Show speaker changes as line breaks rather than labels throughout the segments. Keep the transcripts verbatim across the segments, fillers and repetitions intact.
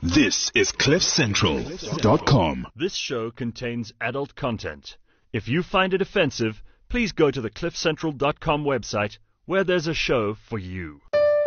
This is cliff central dot com.
This show contains adult content. If you find it offensive, please go to the cliff central dot com website where there's a show for you.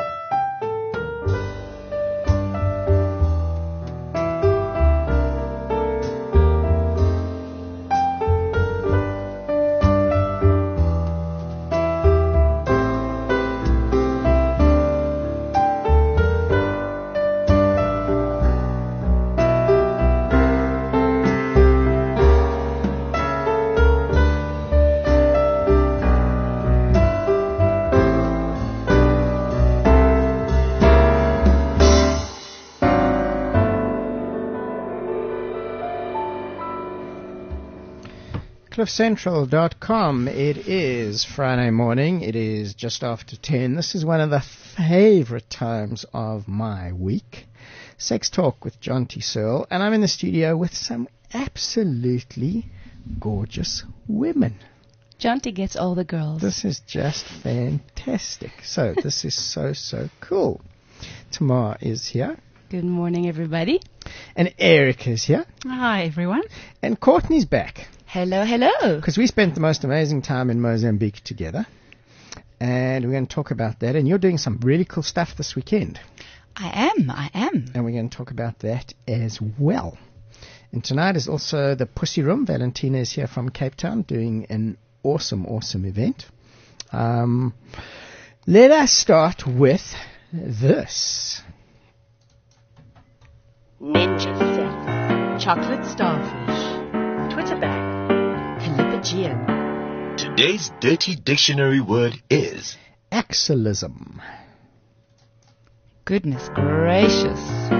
cliff central dot com. It is Friday morning. It is just after ten. This is one of the favorite times of my week. Sex Talk with John T. Searle. And I'm in the studio with some absolutely gorgeous women.
John T. gets all the girls.
This is just fantastic. So this is so, so cool. Tamar is here.
Good morning, everybody.
And Eric is here.
Hi, everyone.
And Courtney's back.
Hello, hello.
Because we spent the most amazing time in Mozambique together. And we're going to talk about that. And you're doing some really cool stuff this weekend.
I am, I am.
And we're going to talk about that as well. And tonight is also the Pussy Room. Valentina is here from Cape Town doing an awesome, awesome event. Um, let us start with this.
Ninja sex, chocolate starfish, Twitter bag, Calipigian.
Today's dirty dictionary word is
Axillism.
Goodness gracious.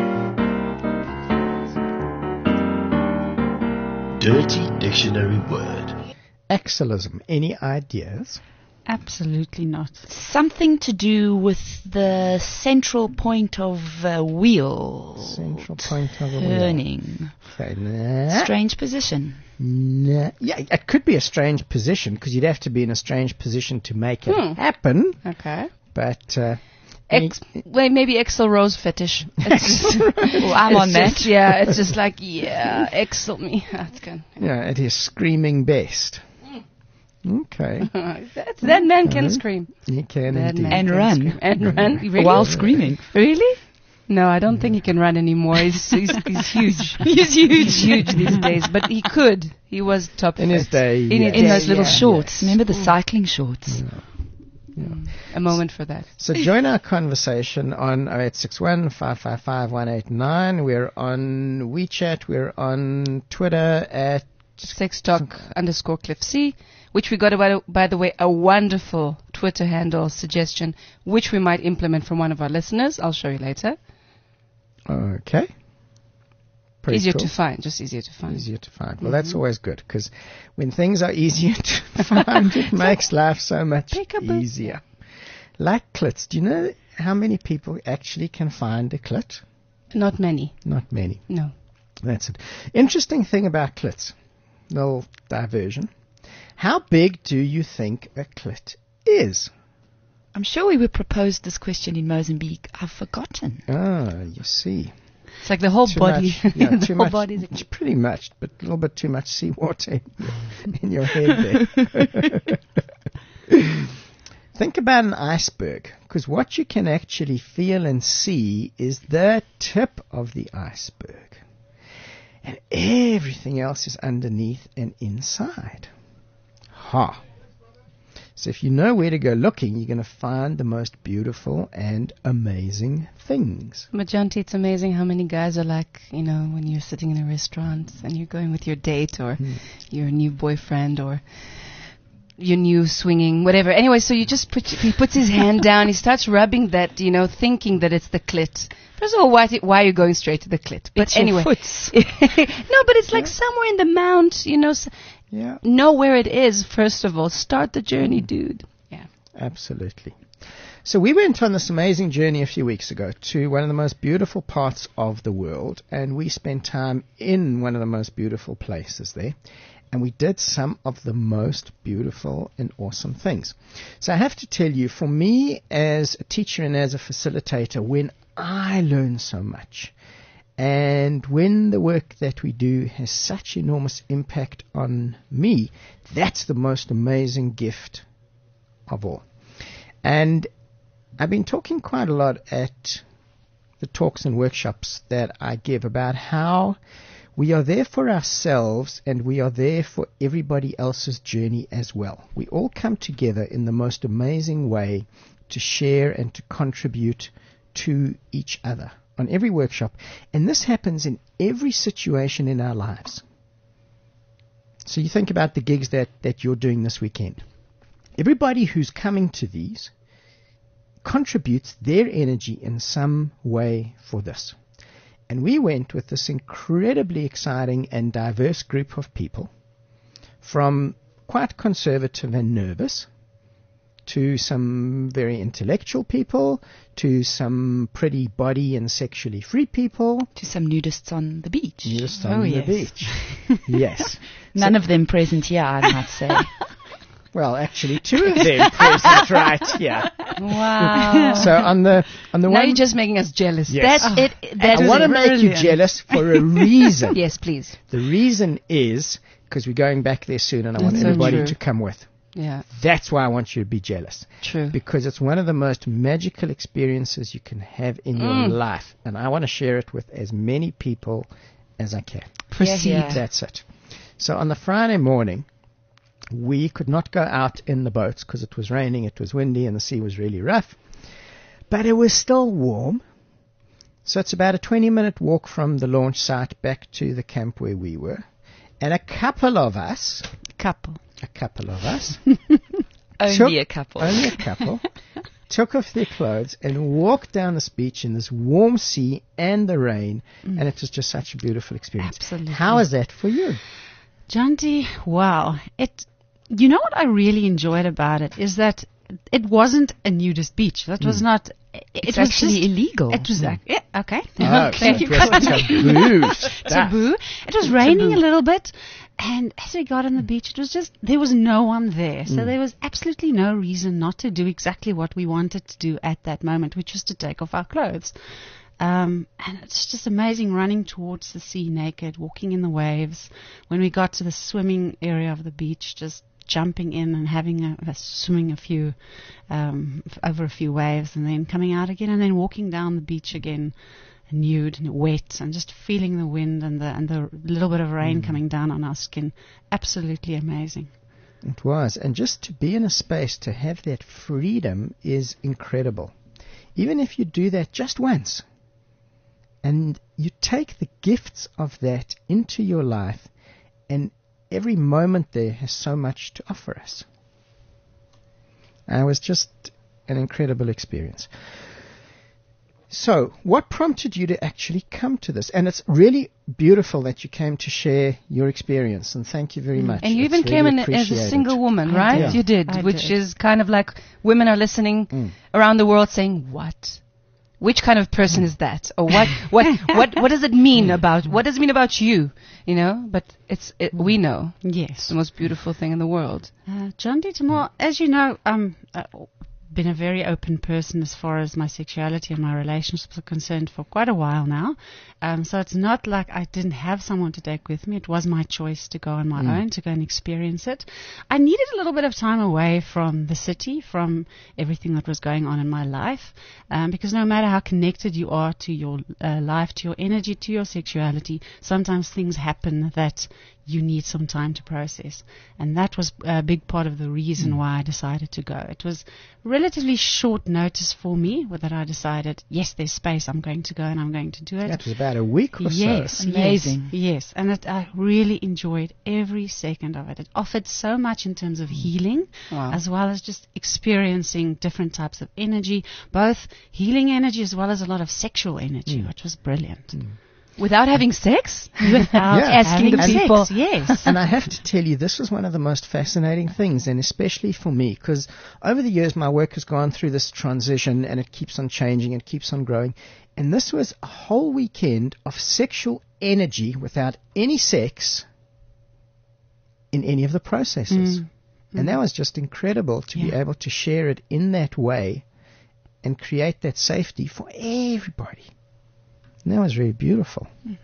dirty dictionary word.
Axillism. Any ideas?
Absolutely not.
Something to do with the central point of a wheel.
Central point of a wheel.
Turning.
Okay, nah.
Strange position.
Nah. Yeah, it could be a strange position because you'd have to be in a strange position to make it
Hmm.
happen.
Okay.
But uh,
Ex- well, maybe Excel Rose fetish. It's just, well, I'm
It's
on
just-
that. Yeah, it's just like, yeah, Excel me. That's good.
yeah, it is screaming best. Okay,
That's, that man can scream.
you can
That
indeed.
man
And
can
run.
scream. And run. Really?
While screaming.
Really? No, I don't think he can run anymore. He's, he's, he's huge. he's huge. He's huge these days. But he could. He was top
In his
fit.
day,
In,
yeah.
his
In
day,
those little
yeah.
shorts. Remember the cycling shorts?
A moment for that.
So join our conversation on oh eight six one, five five five, one eight nine. We're on WeChat. We're on Twitter at
Sex Talk underscore Cliff C, which we got, by, by the way, a wonderful Twitter handle suggestion, which we might implement from one of our listeners. I'll show you later.
Okay. Pretty
easier
cool.
to find, just easier to find.
Easier to find. Well, that's always good because when things are easier to find, it makes life so much
Peekaboo.
easier. Like clits. Do you know how many people actually can find a clit?
Not many.
Not many.
No.
That's it. Interesting thing about clits. Little diversion. How big do you think a clit is?
I'm sure we were proposed this question in Mozambique. I've forgotten.
Ah, you see.
It's like the whole
Too
body.
much, yeah,
the
too
whole
much,
body's a-
it's pretty much, but a little bit too much seawater in, in your head there. Think about an iceberg, because what you can actually feel and see is the tip of the iceberg. And everything else is underneath and inside. Ha! So if you know where to go looking, you're going to find the most beautiful and amazing things.
But Janti, it's amazing how many guys are like, you know, when you're sitting in a restaurant and you're going with your date or
Hmm.
your new boyfriend or your new swinging, whatever. Anyway, so you just put, he puts his hand down, he starts rubbing that, you know, thinking that it's the clit. First of all, why, why are you going straight to the clit? But
It's your
anyway.
foots.
no, but it's like somewhere in the mount, you know, s-
Yeah,
know where it is, first of all. Start the journey, dude. Yeah.
absolutely. So we went on this amazing journey a few weeks ago to one of the most beautiful parts of the world, and we spent time in one of the most beautiful places there, and we did some of the most beautiful and awesome things. So I have to tell you, for me as a teacher and as a facilitator, when I learn so much, And when the work that we do has such enormous impact on me, that's the most amazing gift of all. And I've been talking quite a lot at the talks and workshops that I give about how we are there for ourselves and we are there for everybody else's journey as well. We all come together in the most amazing way to share and to contribute to each other on every workshop. And this happens in every situation in our lives. So you think about the gigs that, that you're doing this weekend. Everybody who's coming to these contributes their energy in some way for this. And we went with this incredibly exciting and diverse group of people, from quite conservative and nervous to some very intellectual people, to some pretty body and sexually free people.
To some nudists on the beach.
Nudists
oh,
on the
yes.
beach. Yes.
None
So-
of them present here, I might say.
Well, actually, two of them present right here.
Wow.
So on the on the
now
one,
you're just making us jealous.
Yes.
That's it.
I
That is
want to
it.
make you jealous for a reason.
Yes, please.
The reason is because we're going back there soon, and I want
That's so
everybody
true.
to come with.
Yeah,
That's why I want you to be jealous.
true.
Because it's one of the most magical experiences you can have in your
Mm.
life. And I want to share it with as many people as I can.
Proceed.
yeah.
That's it. So on the Friday morning, we could not go out in the boats because it was raining, it was windy, and the sea was really rough. But it was still warm. So it's about a twenty-minute walk from the launch site back to the camp where we were. And a couple of us,
Couple.
a couple of us,
Only
Took-
a couple.
only a couple, took off their clothes and walked down this beach in this warm sea and the rain, and it was just such a beautiful experience.
Absolutely.
How is that for you?
Janti, wow. It, you know what I really enjoyed about it is that it wasn't a nudist beach. That was not. It,
It's
it was
actually
just,
illegal.
It was ac- yeah, okay.
Oh,
Thank
so
you.
it was taboo stuff.
Taboo. It was raining a little bit, and as we got on the beach, it was just there was no one there, so there was absolutely no reason not to do exactly what we wanted to do at that moment, which was to take off our clothes. Um, and it's just amazing running towards the sea naked, walking in the waves. When we got to the swimming area of the beach, just jumping in and having a, a swimming a few um, f- over a few waves, and then coming out again, and then walking down the beach again, nude and wet, and just feeling the wind and the and the little bit of rain coming down on our skin. Absolutely amazing.
It was. And just to be in a space to have that freedom is incredible. Even if you do that just once, and you take the gifts of that into your life, and every moment there has so much to offer us. And it was just an incredible experience. So, what prompted you to actually come to this? And it's really beautiful that you came to share your experience, and thank you very much.
And you
It's
even came
really
in as a
appreciated.
single woman,
I
right?
did.
You did,
I
which
did.
is kind of like women are listening
Mm.
around the world saying, "What? Which kind of person is that? Or what? What? what? What does it mean about? What does it mean about you? You know?" But it's it, we know it's
Yes.
the most beautiful thing in the world.
Uh, John D. Tamar, as you know, um, uh, been a very open person as far as my sexuality and my relationships are concerned for quite a while now. Um, so it's not like I didn't have someone to take with me. It was my choice to go on my own, to go and experience it. I needed a little bit of time away from the city, from everything that was going on in my life, um, because no matter how connected you are to your uh, life, to your energy, to your sexuality, sometimes things happen that you need some time to process. And that was a big part of the reason why I decided to go. It was relatively short notice for me that I decided, yes, there's space, I'm going to go and I'm going to do it.
That was about a week or
Yes,
so.
Amazing.
Yes, yes. And it, I really enjoyed every second of it. It offered so much in terms of healing,
Wow.
as well as just experiencing different types of energy, both healing energy as well as a lot of sexual energy, which was brilliant.
Without having sex?
Without
Yeah.
Asking the
having
people.
sex, yes.
And I have to tell you, this was one of the most fascinating things, and especially for me, because over the years my work has gone through this transition, and it keeps on changing, it keeps on growing. And this was a whole weekend of sexual energy without any sex in any of the processes. And that was just incredible to be
Yeah.
able to share it in that way and create that safety for everybody. And that was very beautiful. Mm.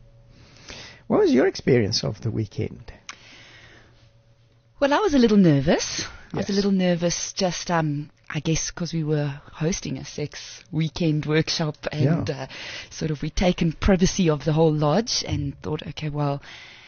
What was your experience of the weekend?
Well, I was a little nervous. Yes. I was a little nervous just, um, I guess, because we were hosting a sex weekend workshop and yeah. uh, sort of we'd taken privacy of the whole lodge and thought, okay, well,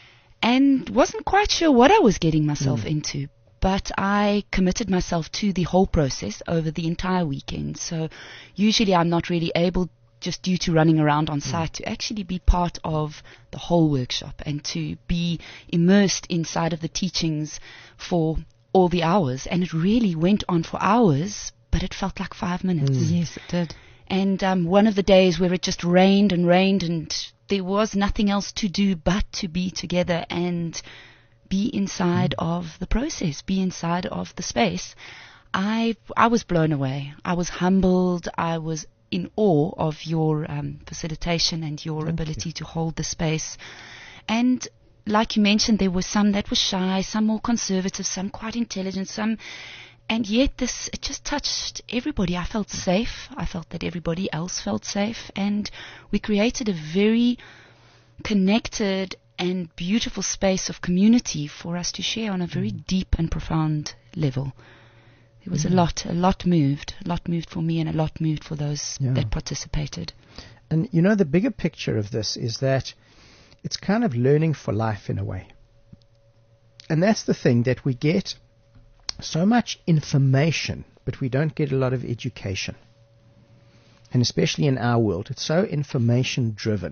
and wasn't quite sure what I was getting myself mm. into. But I committed myself to the whole process over the entire weekend. So usually I'm not really able, just due to running around on site, mm. to actually be part of the whole workshop and to be immersed inside of the teachings for all the hours. And it really went on for hours, but it felt like five minutes.
Mm. Yes, it did.
And um, one of the days where it just rained and rained and there was nothing else to do but to be together and be inside mm. of the process, be inside of the space. I I was blown away. I was humbled. I was in awe of your um, facilitation and your Thank ability you. to hold the space. And like you mentioned, there were some that were shy, some more conservative, some quite intelligent, some... And yet this, it just touched everybody. I felt safe. I felt that everybody else felt safe. And we created a very connected and beautiful space of community for us to share on a very mm. deep and profound level. There was yeah. a lot, a lot moved, a lot moved for me and a lot moved for those yeah. that participated.
And you know, the bigger picture of this is that it's kind of learning for life in a way. And that's the thing, that we get so much information, but we don't get a lot of education. And especially in our world, it's so information driven.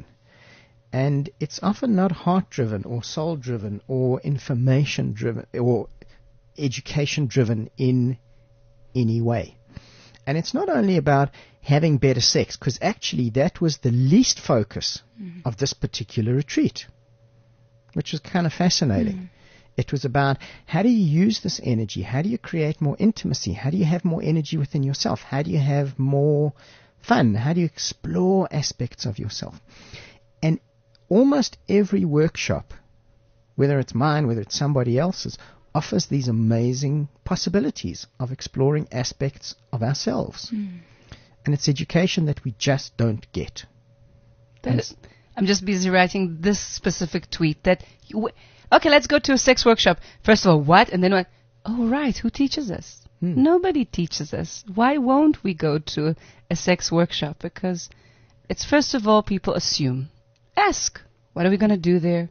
And it's often not heart-driven or soul-driven or information-driven or education-driven in any way. And it's not only about having better sex, because actually that was the least focus mm. of this particular retreat, which was kind of fascinating. Mm. It was about how do you use this energy? How do you create more intimacy? How do you have more energy within yourself? How do you have more fun? How do you explore aspects of yourself? And almost every workshop, whether it's mine, whether it's somebody else's, offers these amazing possibilities of exploring aspects of ourselves. Mm. And it's education that we just don't get.
That, I'm just busy writing this specific tweet that, you, okay, let's go to a sex workshop. First of all, what? And then what? Oh, right, who teaches us? Hmm. Nobody teaches us. Why won't we go to a sex workshop? Because it's, first of all, people assume. Ask, what are we going to do there?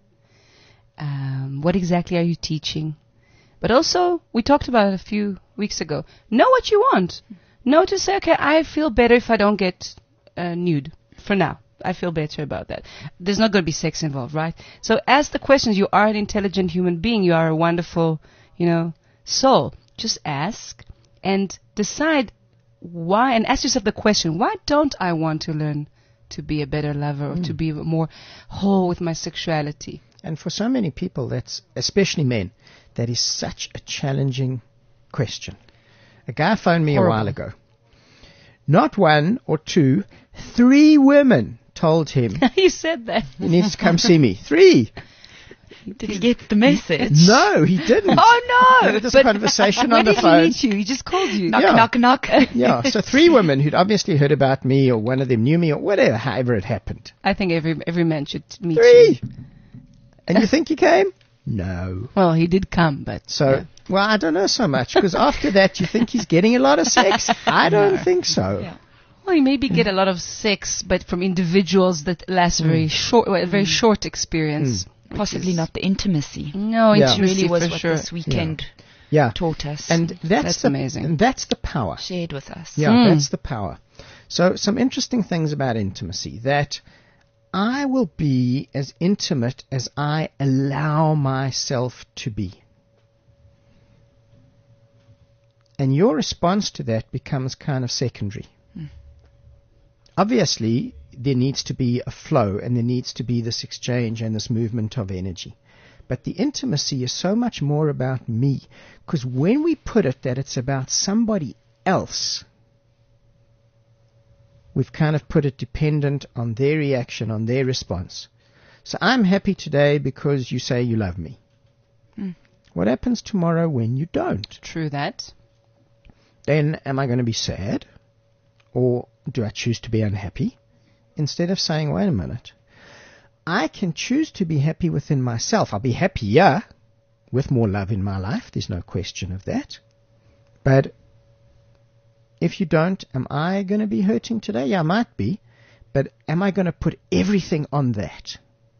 Um, what exactly are you teaching? But also, we talked about it a few weeks ago. Know what you want. Know to say, okay, I feel better if I don't get uh, nude for now. I feel better about that. There's not going to be sex involved, right? So ask the questions. You are an intelligent human being. You are a wonderful, you know, soul. Just ask and decide why, and ask yourself the question, why don't I want to learn to be a better lover or mm. to be more whole with my sexuality?
And for so many people, that's, especially men, that is such a challenging question. A guy phoned me Horrible. a while ago. Not one or two, three women told him.
He said that.
He needs to come see me. Three.
Did he get the message?
No, he didn't.
Oh, no.
We had this but conversation on the phone.
Where did he meet you? He just called you.
Knock,
yeah.
knock, knock.
Yeah, so three women who'd obviously heard about me, or one of them knew me, or whatever, however it happened.
I think every every man should meet
three.
you.
And you think he came? No.
Well, he did come, but...
So, yeah. Well, I don't know so much, because after that you think he's getting a lot of sex? I don't no. think so.
Yeah. Well, you maybe get a lot of sex, but from individuals that last mm. very short, well, a very mm. short experience.
Mm. Possibly not the intimacy.
No,
yeah.
intimacy
really was
for
what
sure.
this weekend
yeah. Yeah.
taught us.
And that's,
that's
the,
amazing.
And that's the power.
Shared with us.
Yeah,
mm.
that's the power. So some interesting things about intimacy, that I will be as intimate as I allow myself to be. And your response to that becomes kind of secondary. Mm. Obviously, there needs to be a flow, and there needs to be this exchange and this movement of energy. But the intimacy is so much more about me, because when we put it that it's about somebody else, we've kind of put it dependent on their reaction, on their response. So I'm happy today because you say you love me. Mm. What happens tomorrow when you don't?
True that.
Then am I going to be sad? Or do I choose to be unhappy? instead of saying, wait a minute, I can choose to be happy within myself. I'll be happier with more love in my life. There's no question of that. But if you don't, am I going to be hurting today? Yeah, I might be. But am I going to put everything on that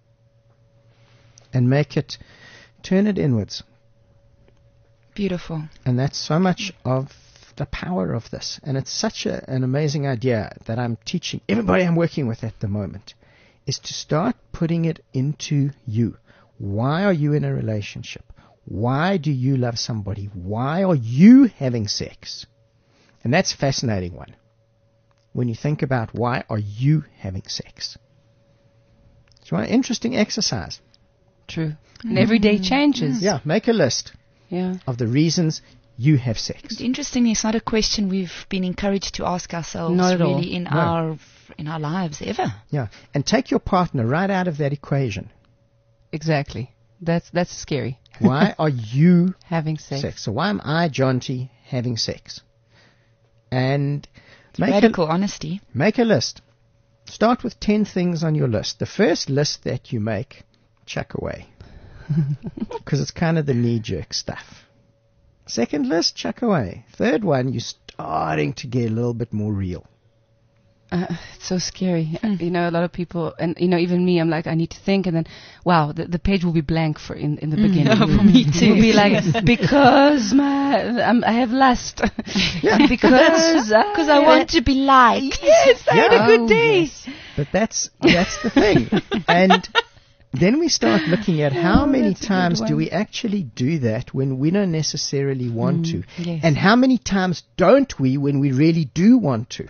and make it, turn it inwards?
Beautiful.
And that's so much of the power of this. And it's such a, an amazing idea that I'm teaching everybody I'm working with at the moment, is to start putting it into you. Why are you in a relationship? Why do you love somebody? Why are you having sex? And that's a fascinating one. When you think about why are you having sex. It's an interesting exercise.
True. And every day changes.
Yeah, make a list
Yeah.
of the reasons you have sex.
Interestingly, it's not a question we've been encouraged to ask ourselves
Not at all.
really in
No.
our in our lives ever.
Yeah, and take your partner right out of that equation.
Exactly. That's that's scary.
Why are you
Having sex.
sex? So why am I, John T, having sex? And make
Radical
a,
honesty.
make a list. Start with ten things on your list. The first list that you make, chuck away. Because it's kind of the knee-jerk stuff. Second list, chuck away. Third one, you're starting to get a little bit more real.
Uh, it's so scary. Uh, You know, a lot of people, and you know, even me, I'm like, I need to think, and then, wow, the, the page will be blank for in, in the beginning.
yeah, for me too.
It will be like, because my, I'm, I have lust. because uh,
Because I want to be liked.
Yes, I had a
Yeah.
good
Oh,
day.
yes. But that's that's the thing. And then we start looking at how
Oh,
many
that's a good
times do
one.
we actually do that when we don't necessarily want to.
yes.
And how many times don't we when we really do want to.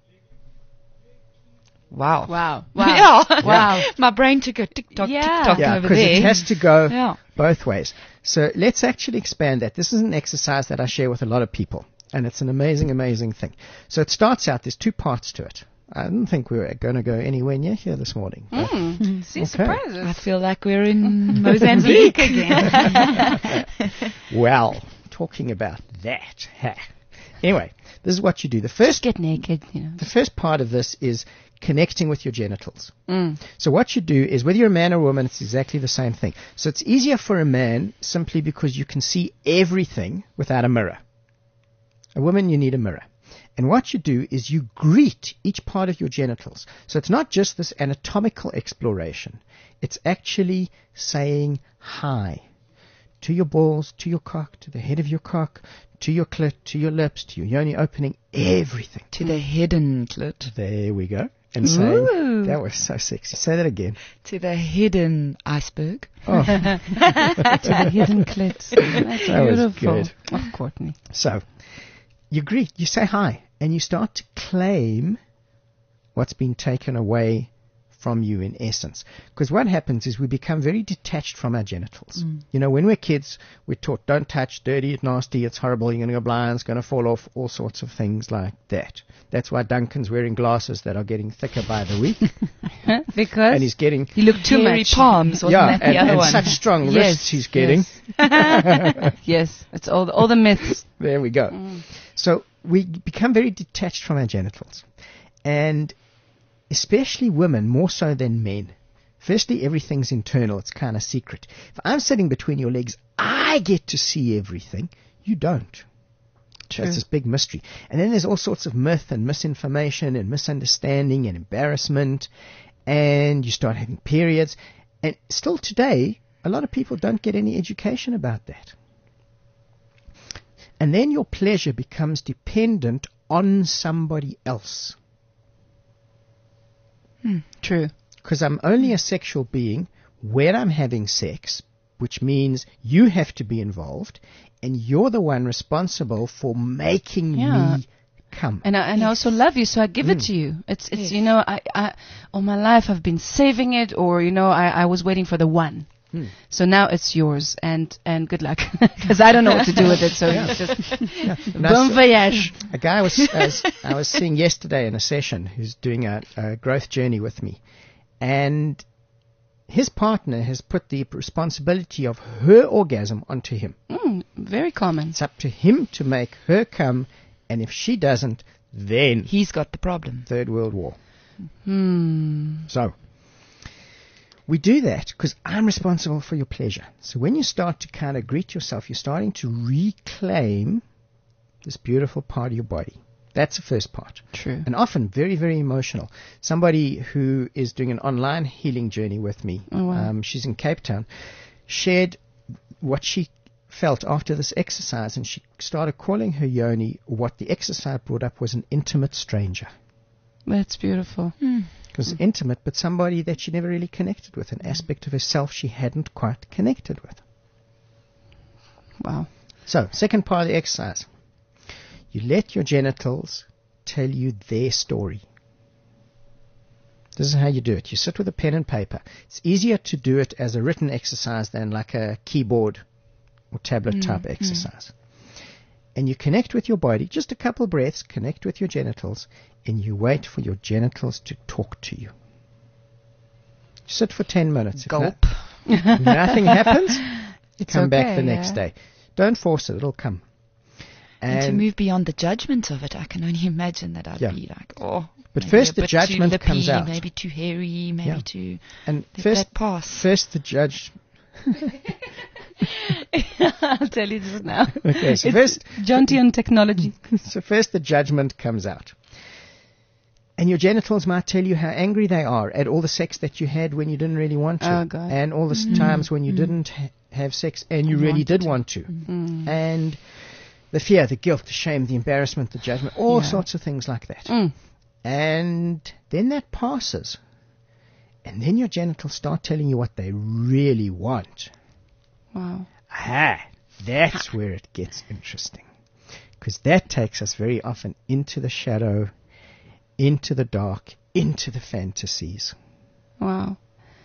Wow.
Wow.
Wow.
Wow. Wow.
My brain took a tick-tock,
Yeah.
tick-tock
Yeah,
over
because
there.
it has to go
Yeah.
both ways. So let's actually expand that. This is an exercise that I share with a lot of people, and it's an amazing, amazing thing. So it starts out, there's two parts to it. I didn't think we were going to go anywhere near here this morning. but-
Mm. See,
Okay.
surprises.
I feel like we're in Mozambique again.
Well, talking about that. Ha. Anyway, this is what you do. The first,
Get naked, you know.
the first part of this is connecting with your genitals.
Mm.
So what you do is, whether you're a man or a woman, it's exactly the same thing. So it's easier for a man simply because you can see everything without a mirror. A woman, you need a mirror. And what you do is you greet each part of your genitals. So it's not just this anatomical exploration. It's actually saying hi to your balls, to your cock, to the head of your cock, to your clit, to your lips, to your yoni opening, everything.
To the hidden clit.
There we go. And saying,
Ooh.
that was so sexy. Say that again.
To the hidden iceberg.
Oh,
To the hidden clits. That's
That was
beautiful.
good.
Oh, Courtney.
so you greet, you say hi, and you start to claim what's been taken away from you in essence. Because what happens is we become very detached from our genitals. You know, when we're kids, we're taught, don't touch, dirty, it's nasty, it's horrible, you're going to go blind, it's going to fall off, all sorts of things like that. That's why Duncan's wearing glasses that are getting thicker by the week,
Because
and he's getting,
you look too
Hairy
much.
palms, wasn't
yeah,
that the
and,
other
and
one?
such strong
Yes,
wrists he's getting.
Yes. Yes, it's all the, all the myths.
There we go. So we become very detached from our genitals. And especially women, more so than men. Firstly, everything's internal. It's kind of secret. If I'm sitting between your legs, I get to see everything. You don't.
True.
That's this big mystery. And then there's all sorts of myth and misinformation and misunderstanding and embarrassment. And you start having periods. And still today, a lot of people don't get any education about that. And then your pleasure becomes dependent on somebody else.
True.
Because I'm only a sexual being when I'm having sex, which means you have to be involved, and you're the one responsible for making
Yeah.
me come.
And I, and I also love you, so I give it to you. It's it's you know I, I all my life I've been saving it, or you know I, I was waiting for the one. So now it's yours, and and good luck, because I don't know what to do with it. So it's just
And I
bon
s-
voyage.
A guy I was, I was I was seeing yesterday in a session who's doing a, a growth journey with me, and his partner has put the responsibility of her orgasm onto him.
Mm, very common.
It's up to him to make her come, and if she doesn't, then
He's got the problem.
Third World War.
Hmm.
So, we do that because I'm responsible for your pleasure. So when you start to kind of greet yourself, you're starting to reclaim this beautiful part of your body. That's the first part.
True.
And often very, very emotional. Somebody who is doing an online healing journey with me,
Oh, wow.
um, she's in Cape Town, shared what she felt after this exercise, and she started calling her yoni, what the exercise brought up was an intimate stranger.
That's beautiful.
It was intimate, but somebody that she never really connected with, an aspect of herself she hadn't quite connected with.
Wow.
So, second part of the exercise. You let your genitals tell you their story. This is how you do it. You sit with a pen and paper. It's easier to do it as a written exercise than like a keyboard or tablet type exercise. And you connect with your body, just a couple of breaths, connect with your genitals, and you wait for your genitals to talk to you. Sit for ten minutes. If
Gulp.
no- if nothing happens,
It's
come back
okay,
the next
yeah.
day. Don't force it, it'll come.
And, to move beyond the judgment of it, I can only imagine that I'd
Yeah.
be like, oh.
But
maybe
first
a
the
bit
judgment
too
comes
lippy,
out.
Maybe too hairy, maybe
Yeah.
too.
And
Let
first,
that pass.
first the judge.
I'll tell you this now.
Okay, so
It's
first,
jaunty on technology.
so first the judgment comes out. And your genitals might tell you how angry they are at all the sex that you had when you didn't really want to.
Oh, God.
And all the s times when you didn't ha- have sex and you really did want to.
Mm.
And the fear, the guilt, the shame, the embarrassment, the judgment, all
Yeah.
sorts of things like that.
Mm.
And then that passes. And then your genitals start telling you what they really want.
Wow.
Ah, that's where it gets interesting. Because that takes us very often into the shadow, into the dark, into the fantasies.
Wow.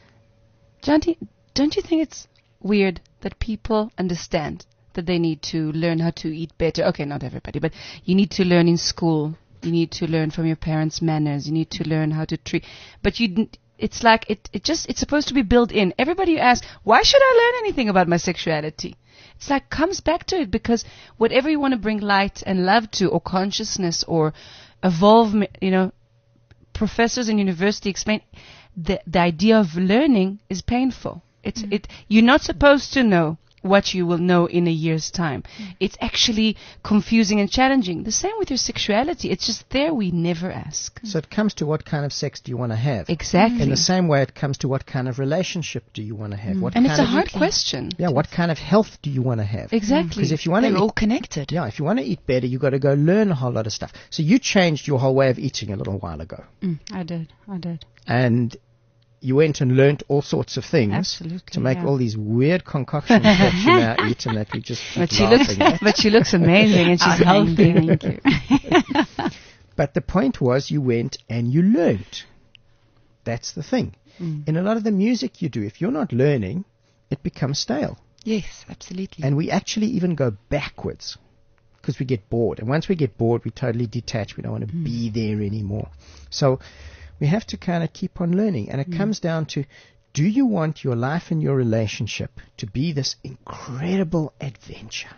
Jaunty, don't you think it's weird that people understand that they need to learn how to eat better? Okay, not everybody, but you need to learn in school. You need to learn from your parents' manners. You need to learn how to treat. But you, d- it's like it, it just, it's supposed to be built in. Everybody you ask, why should I learn anything about my sexuality? It's like comes back to it because whatever you want to bring light and love to, or consciousness, or evolve, you know, professors in university explain the the idea of learning is painful. It's it. You're not supposed to know what you will know in a year's time. It's actually confusing and challenging. The same with your sexuality. It's just there we never ask.
So it comes to what kind of sex do you want to have?
Exactly.
In the same way it comes to what kind of relationship do you want to have? What
And
kind
it's a
of
hard question.
Yeah, what kind of health do you want to have?
Exactly.
Because if you want
They're
to
all
eat,
connected.
yeah, if you want to eat better, you've got to go learn a whole lot of stuff. So you changed your whole way of eating a little while ago.
Mm, I did. I did.
And you went and learnt all sorts of things
Absolutely,
to make
yeah.
all these weird concoctions that you now eat and that we just keep
But she looks,
laughing at.
but she looks amazing and she's
Oh,
healthy.
thank you, thank you.
But the point was you went and you learnt. That's the thing.
Mm.
In a lot of the music you do, if you're not learning, it becomes stale.
Yes, absolutely.
And we actually even go backwards because we get bored. And once we get bored, we totally detach. We don't want to
Mm.
be there anymore. So we have to kind of keep on learning. And it
Mm.
comes down to, do you want your life and your relationship to be this incredible adventure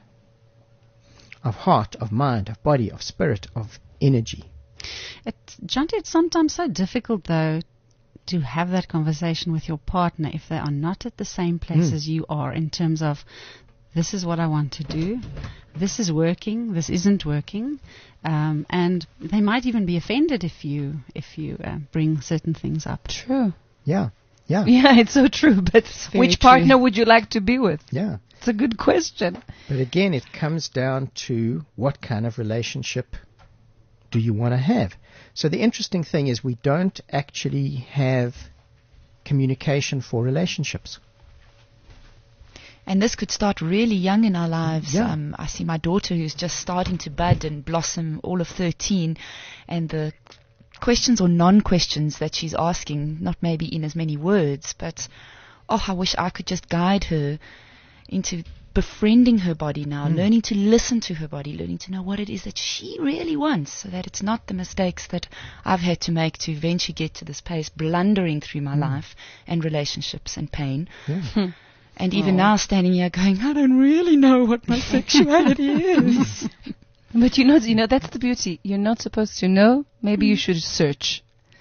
of heart, of mind, of body, of spirit, of energy?
It's, Jaunty, it's sometimes so difficult, though, to have that conversation with your partner if they are not at the same place
Mm.
as you are in terms of, this is what I want to do, this is working, this isn't working, um, and they might even be offended if you if you uh, bring certain things up.
True.
Yeah, yeah,
Yeah, it's so true. But
very
which
true.
partner would you like to be with?
yeah.
It's a good question.
But again, it comes down to what kind of relationship do you want to have? So the interesting thing is we don't actually have communication for relationships.
And this could start really young in our lives.
Yeah.
Um, I see my daughter who's just starting to bud and blossom, all of thirteen, and the questions or non-questions that she's asking, not maybe in as many words, but oh, I wish I could just guide her into befriending her body now,
Mm.
learning to listen to her body, learning to know what it is that she really wants, so that it's not the mistakes that I've had to make to eventually get to this place, blundering through my life and relationships and pain.
Yeah.
And even now standing here going, I don't really know what my sexuality is.
But you know, you know that's the beauty. You're not supposed to know. Maybe you should search.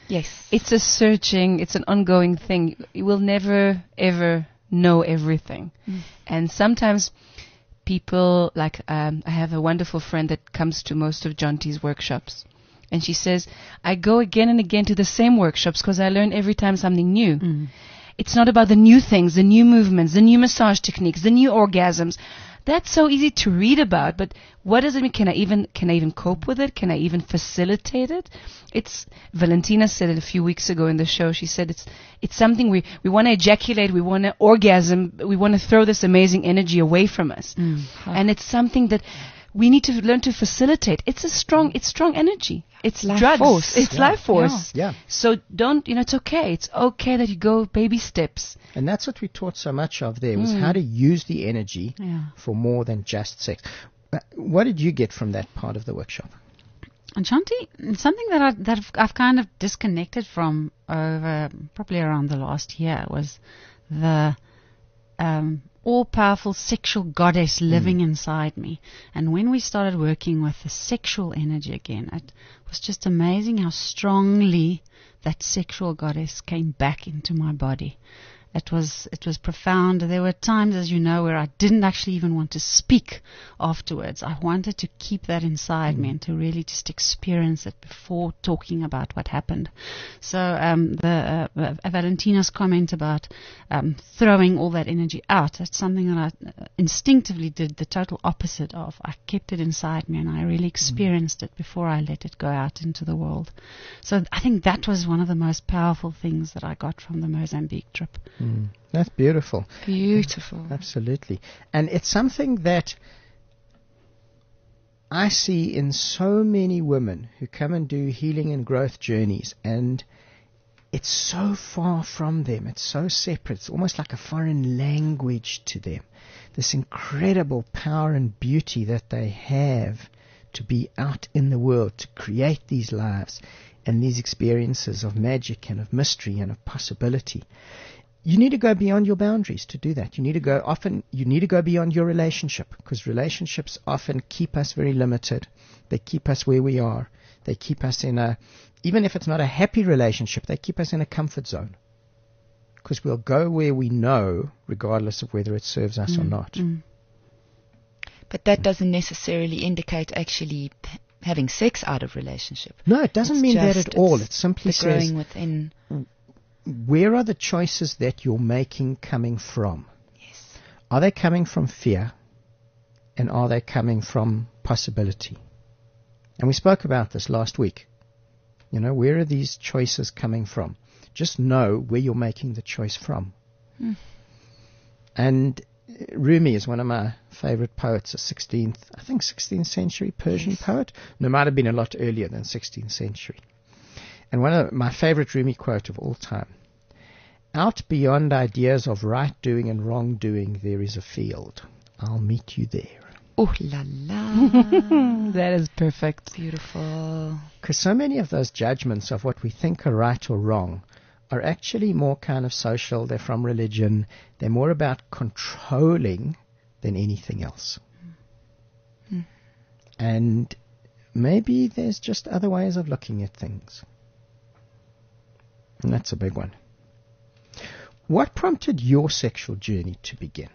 Yes.
It's a searching, it's an ongoing thing. You will never, ever know everything.
Mm.
And sometimes people, like, um, I have a wonderful friend that comes to most of John T's workshops. And she says, I go again and again to the same workshops because I learn every time something new.
Mm.
It's not about the new things, the new movements, the new massage techniques, the new orgasms. That's so easy to read about, but what does it mean? Can I even can I even cope with it? Can I even facilitate it? It's Valentina said it a few weeks ago in the show. She said it's it's something we, we want to ejaculate, we want to orgasm, we want to throw this amazing energy away from us.
Mm.
And it's something that we need to learn to facilitate. It's a strong, it's strong energy. It's
Life
drugs.
force.
It's
Yeah.
life force.
Yeah.
So don't, you know, it's okay. It's okay that you go baby steps.
And that's what we taught so much of there, was how to use the energy
Yeah.
for more than just sex. Uh, What did you get from that part of the workshop?
And Shanti, something that, I, that I've, I've kind of disconnected from over probably around the last year was the um, all-powerful sexual goddess living inside me. And when we started working with the sexual energy again, it was just amazing how strongly that sexual goddess came back into my body. It was it was profound. There were times, as you know, where I didn't actually even want to speak afterwards. I wanted to keep that inside me and to really just experience it before talking about what happened. So um, the uh, uh, Valentina's comment about um, throwing all that energy out, that's something that I uh, instinctively did the total opposite of. I kept it inside me and I really experienced it before I let it go out into the world. So I think that was one of the most powerful things that I got from the Mozambique trip.
Mm. That's beautiful.
Beautiful.
Absolutely. And it's something that I see in so many women who come and do healing and growth journeys, and it's so far from them. It's so separate. It's almost like a foreign language to them. This incredible power and beauty that they have to be out in the world, to create these lives and these experiences of magic and of mystery and of possibility. You need to go beyond your boundaries to do that. You need to go often, you need to go beyond your relationship, because relationships often keep us very limited. They keep us where we are. They keep us in a, even if it's not a happy relationship, they keep us in a comfort zone. Because we'll go where we know, regardless of whether it serves us or not.
Mm.
But that doesn't necessarily indicate actually p- having sex out of relationship.
No, it doesn't
It's
mean that
just-
at all.
it's
It simply
the growing
says,
within.
where are the choices that you're making coming from?
Yes.
Are they coming from fear? And are they coming from possibility? And we spoke about this last week. You know, where are these choices coming from? Just know where you're making the choice from.
Mm.
And Rumi is one of my favorite poets, a sixteenth, I think sixteenth century Persian
Yes.
poet. No, it might have been a lot earlier than sixteenth century. And one of my favorite Rumi quote of all time: out beyond ideas of right doing and wrong doing, there is a field. I'll meet you there.
Oh la la.
That is perfect.
Beautiful.
Because so many of those judgments of what we think are right or wrong are actually more kind of social. They're from religion. They're more about controlling than anything else.
Mm.
And maybe there's just other ways of looking at things. And that's a big one. What prompted your sexual journey to begin?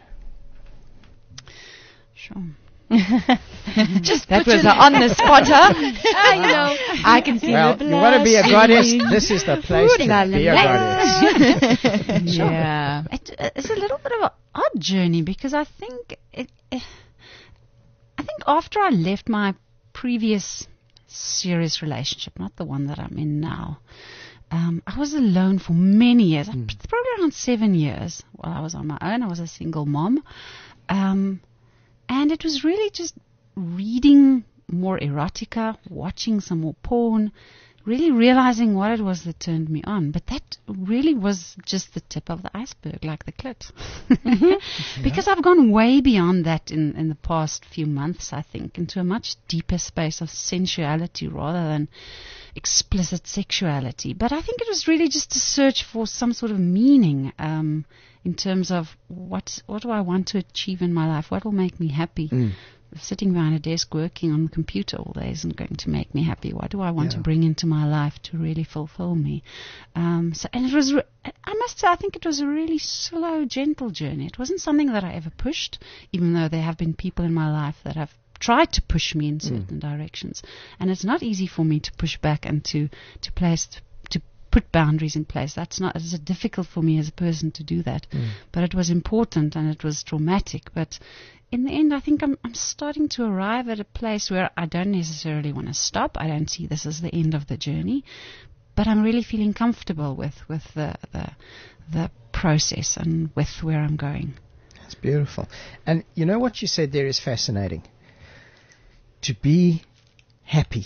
Sure.
Just that was a on the spot, huh?
I know.
I can see
Well,
the
you want to be a goddess?
blushing.
This is the place
Ooh la
to
la
be a
la.
goddess.
Yeah.
It, it's a little bit of an odd journey because I think it, eh, I think after I left my previous serious relationship, not the one that I'm in now, um, I was alone for many years,
Mm.
probably around seven years while I was on my own. I was a single mom. Um, and it was really just reading more erotica, watching some more porn, really realizing what it was that turned me on. But that really was just the tip of the iceberg, like the clit. Because I've gone way beyond that in, in the past few months, I think, into a much deeper space of sensuality rather than explicit sexuality. But I think it was really just a search for some sort of meaning um, in terms of what what do I want to achieve in my life? What will make me happy?
Mm.
sitting behind a desk working on the computer all day isn't going to make me happy. What do I want
Yeah.
to bring into my life to really fulfill me? Um, so, and it was, re- I must say, I think it was a really slow, gentle journey. It wasn't something that I ever pushed, even though there have been people in my life that have tried to push me in certain mm. directions. And it's not easy for me to push back and to, to place, to put boundaries in place. That's not, it's difficult for me as a person to do that. Mm. But it was important and it was traumatic. But in the end, I think I'm, I'm starting to arrive at a place where I don't necessarily want to stop. I don't see this as the end of the journey, but I'm really feeling comfortable with, with the, the, the process and with where I'm going.
That's beautiful. And you know what you said there is fascinating. To be happy.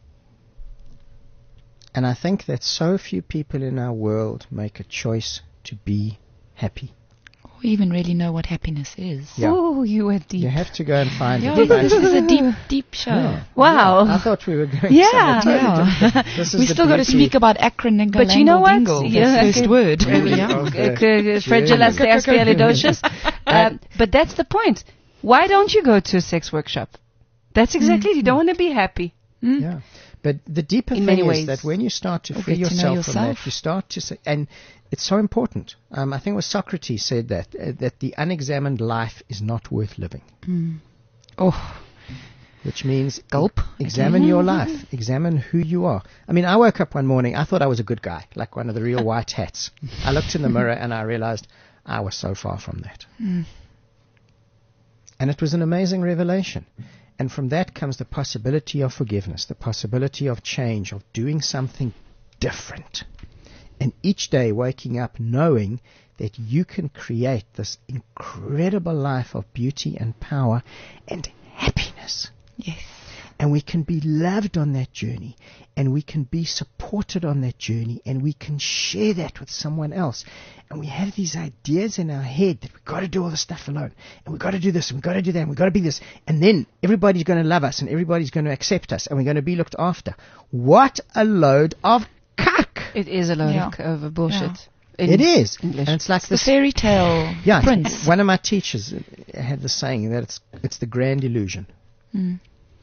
And I think that so few people in our world make a choice to be happy.
Or even really know what happiness is.
Yeah.
Oh, you were deep.
You have to go and find
Yeah,
it.
this is a deep, deep show.
Yeah.
Wow.
Yeah. I thought we were going
Yeah.
somewhere totally
Yeah.
different. This is
We
the
still got to
beauty
speak about Akron and
But you know what?
Dingle,
Yeah,
the first
okay.
word.
of the
Fragilisticexpialidocious. uh, But that's the point. Why don't you go to a sex workshop? That's exactly it. You don't want to be happy.
Mm.
Yeah. But the deeper
In
thing
many
is
ways.
that when you start to
Or
free
get to know
yourself from that,
yourself.
you start to say, and it's so important. Um, I think it was Socrates said that, uh, that the unexamined life is not worth living.
Mm.
Oh. Which means
Gulp.
examine your life. Examine who you are. I mean, I woke up one morning, I thought I was a good guy, like one of the real white hats. I looked in the mirror and I realized I was so far from that.
Mm.
And it was an amazing revelation. And from that comes the possibility of forgiveness, the possibility of change, of doing something different. And each day waking up knowing that you can create this incredible life of beauty and power and happiness.
Yes.
And we can be loved on that journey, and we can be supported on that journey, and we can share that with someone else. And we have these ideas in our head that we've got to do all this stuff alone, and we've got to do this, and we've got to do that, and we've got to be this. And then everybody's going to love us, and everybody's going to accept us, and we're going to be looked after. What a load of cuck!
It is a load
Yeah.
of, of bullshit.
Yeah.
In
It is.
English.
And it's like
The
this.
fairy tale
Yeah,
prince.
one of my teachers had the saying that it's it's the grand illusion.
Mm.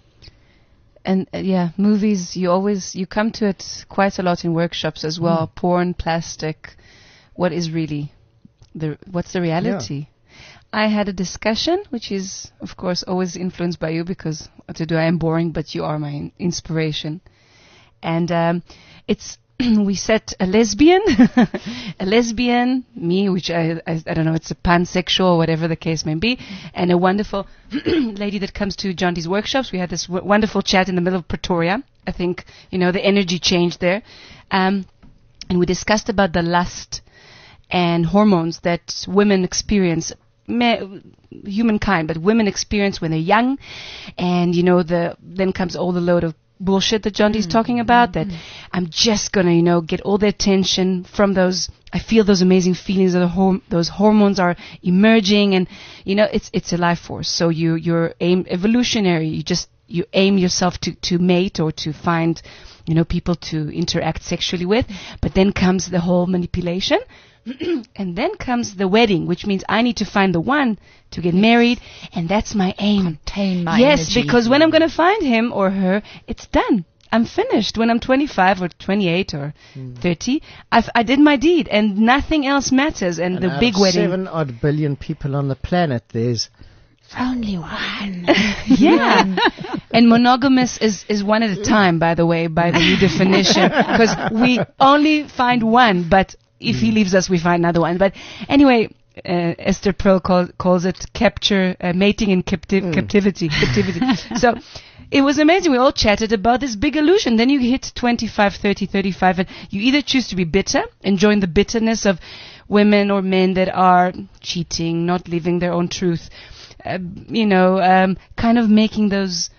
And uh, yeah, movies, you always, you come to it quite a lot in workshops as well.
Mm.
Porn, plastic, what is really, the what's the reality? I had a discussion, which is, of course, always influenced by you because, what to do, I am boring, but you are my in- inspiration. And um, it's, we set a lesbian, a lesbian, me, which I, I, I don't know, it's a pansexual, whatever the case may be, and a wonderful lady that comes to John Dee's workshops. We had this w- wonderful chat in the middle of Pretoria. I think, you know, the energy changed there. Um, and we discussed about the lust and hormones that women experience, me, humankind, but women experience when they're young. And, you know, the then comes all the load of bullshit that John Dee's mm. talking about, that mm. I'm just gonna, you know, get all the attention from those, I feel those amazing feelings of the hor- those hormones are emerging, and, you know, it's it's a life force. So you, you're aim evolutionary, you just, you aim yourself to, to mate or to find, you know, people to interact sexually with, but then comes the whole manipulation, and then comes the wedding, which means I need to find the one to get married, and that's my aim.
Contain my
yes,
energy.
because when I'm going to find him or her, it's done. I'm finished. When I'm twenty-five or twenty-eight or mm. thirty, I've, I did my deed, and nothing else matters. And,
And
the
out
big
of
wedding.
seven odd billion people on the planet, there's
Only one.
Yeah. And monogamous is, is one at a time, by the way, by the new definition, because we only find one, but if he leaves us, we find another one. But anyway, uh, Esther Perel call, calls it capture, uh, mating in capti- mm. captivity. captivity. So it was amazing. We all chatted about this big illusion. Then you hit twenty-five, thirty, thirty-five, and you either choose to be bitter, enjoying the bitterness of women or men that are cheating, not living their own truth, uh, you know, um, kind of making those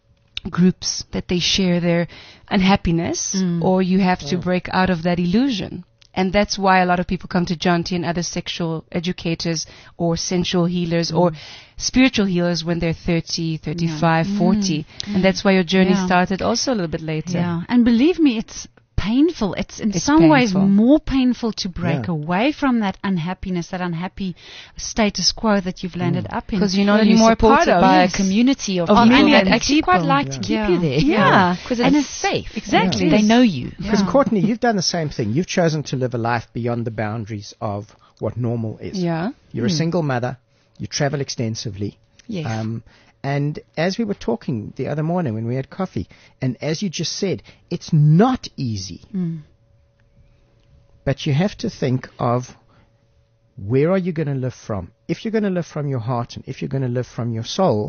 groups that they share their unhappiness, mm. or you have to break out of that illusion. And that's why a lot of people come to John T and other sexual educators or sensual healers mm. or spiritual healers when they're thirty, thirty-five, yeah. forty. Mm. And that's why your journey yeah. started also a little bit later.
Yeah. And believe me, it's painful. It's in
It's
some ways
painful.
more painful to break
Yeah.
away from that unhappiness, that unhappy status quo that you've landed up in.
Because you're not
Well, you're
anymore a part
supported
of
by
Yes.
a community of
Of
people
many
that
other
actually quite
people.
like to
Yeah.
keep
Yeah.
you there.
Yeah.
Because
And
it's
it's-
safe.
exactly.
They know you.
Because
Yeah.
Courtney, you've done the same thing. You've chosen to live a life beyond the boundaries of what normal is.
Yeah.
You're a single mother. You travel extensively.
Yes.
Um, and as we were talking the other morning when we had coffee, and as you just said, it's not easy.
Mm.
But you have to think of where are you going to live from? If you're going to live from your heart and if you're going to live from your soul,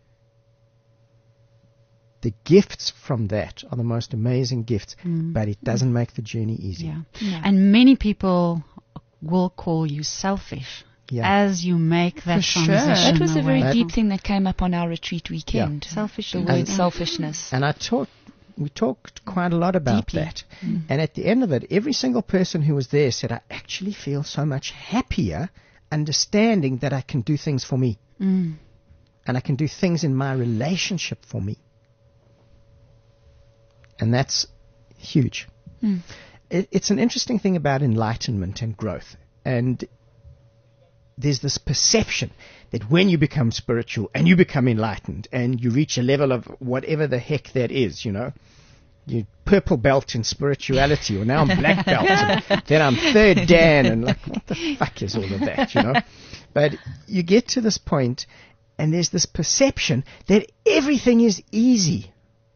the gifts from that are the most amazing gifts, but it doesn't make the journey easy.
Yeah.
No.
And many people will call you selfish
Yeah.
as you make that
For sure.
transition.
That was a very
away
deep
from-
thing that came up on our retreat weekend.
Selfish.
The
And-
word selfishness.
And I talked, we talked quite a lot about
Deeply.
that. And at the end of it, every single person who was there said, I actually feel so much happier understanding that I can do things for me.
Mm.
And I can do things in my relationship for me. And that's huge.
Mm.
It, it's an interesting thing about enlightenment and growth. And there's this perception that when you become spiritual and you become enlightened and you reach a level of whatever the heck that is, you know, you purple belt in spirituality, or now I'm black belt, and then I'm third Dan, and like, what the fuck is all of that, you know? But you get to this point, and there's this perception that everything is easy.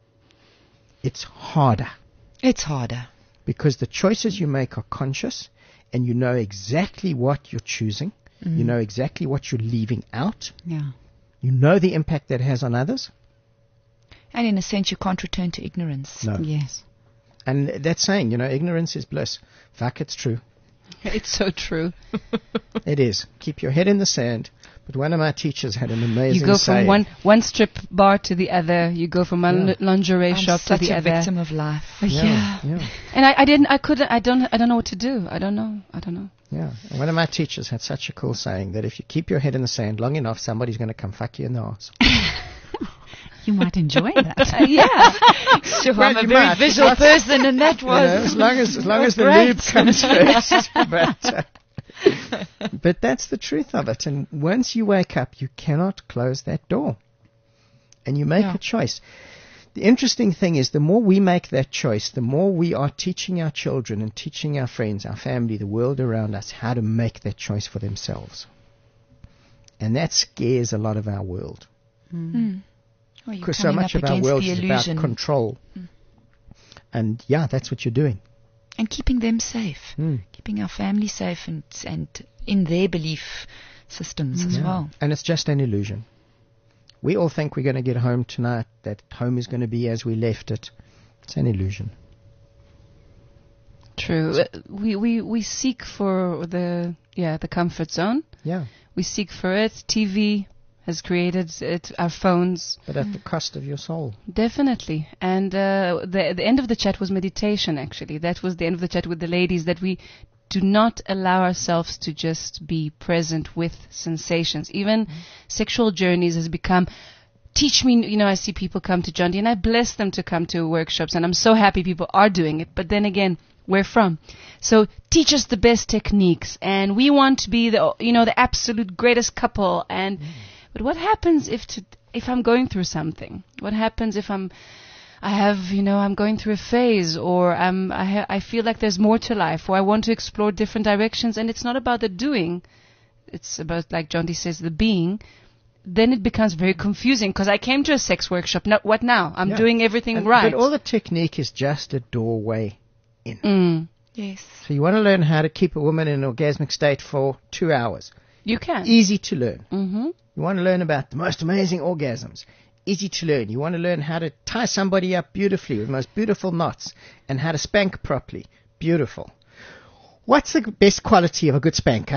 It's harder.
It's harder.
Because the choices you make are conscious, and you know exactly what you're choosing.
Mm.
You know exactly what you're leaving out.
Yeah.
You know the impact that has on others.
And in a sense, you can't return to ignorance.
No.
Yes.
And that's saying, you know, ignorance is bliss. Fuck, it's true.
It's so true.
It is. Keep your head in the sand. But one of my teachers had an amazing
You go
saying.
from one one strip bar to the other. You go from one
Yeah.
lingerie
I'm
shop to
such
the
a
other.
victim of life.
Yeah.
yeah.
And I, I didn't. I couldn't. I don't. I don't know what to do. I don't know. I don't know.
Yeah. And one of my teachers had such a cool saying that if you keep your head in the sand long enough, somebody's going to come fuck you in the ass.
You might enjoy that.
Yeah. Sure,
Well,
I'm a
you
very
might.
visual
Lots-
person, and that
You know,
was.
as long as, as long as the
great.
lube comes first. but, uh, but that's the truth of it. And once you wake up, you cannot close that door. And you make
Yeah.
a choice. The interesting thing is, the more we make that choice, the more we are teaching our children and teaching our friends, our family, the world around us, how to make that choice for themselves. And that scares a lot of our world.
Mm. Well, you're
Because so
coming
much
up
of our
against
world
the
is
illusion.
about control. And yeah, that's what you're doing.
And keeping them safe.
Mm.
Keeping our family safe and, and in their belief systems as
Yeah.
well.
And it's just an illusion. We all think we're going to get home tonight, that home is going to be as we left it. It's an illusion.
True. Uh, We we we seek for the yeah the comfort zone.
Yeah,
We seek for it. T V has created it. Our phones.
but at the cost of your soul.
Definitely. And uh, the the end of the chat was meditation, actually. That was the end of the chat with the ladies, that we do not allow ourselves to just be present with sensations. Even sexual journeys has become, teach me, you know, I see people come to John D, and I bless them to come to workshops, and I'm so happy people are doing it. But then again, where from? So teach us the best techniques, and we want to be the, you know, the absolute greatest couple. And but what happens if to, if I'm going through something? What happens if I'm I have, you know, I'm going through a phase, or I'm, I, ha- I feel like there's more to life, or I want to explore different directions, and it's not about the doing, it's about, like John D says, the being. Then it becomes very confusing, because I came to a sex workshop. No, what now? I'm
Yeah.
doing everything
And-
right.
But all the technique is just a doorway in.
Mm,
Yes.
So you want to learn how to keep a woman in an orgasmic state for two hours.
you can.
Easy to learn.
Mm-hmm.
You want to learn about the most amazing orgasms. Easy to learn. You want to learn how to tie somebody up beautifully with the most beautiful knots and how to spank properly. Beautiful. What's the best quality of a good spanker?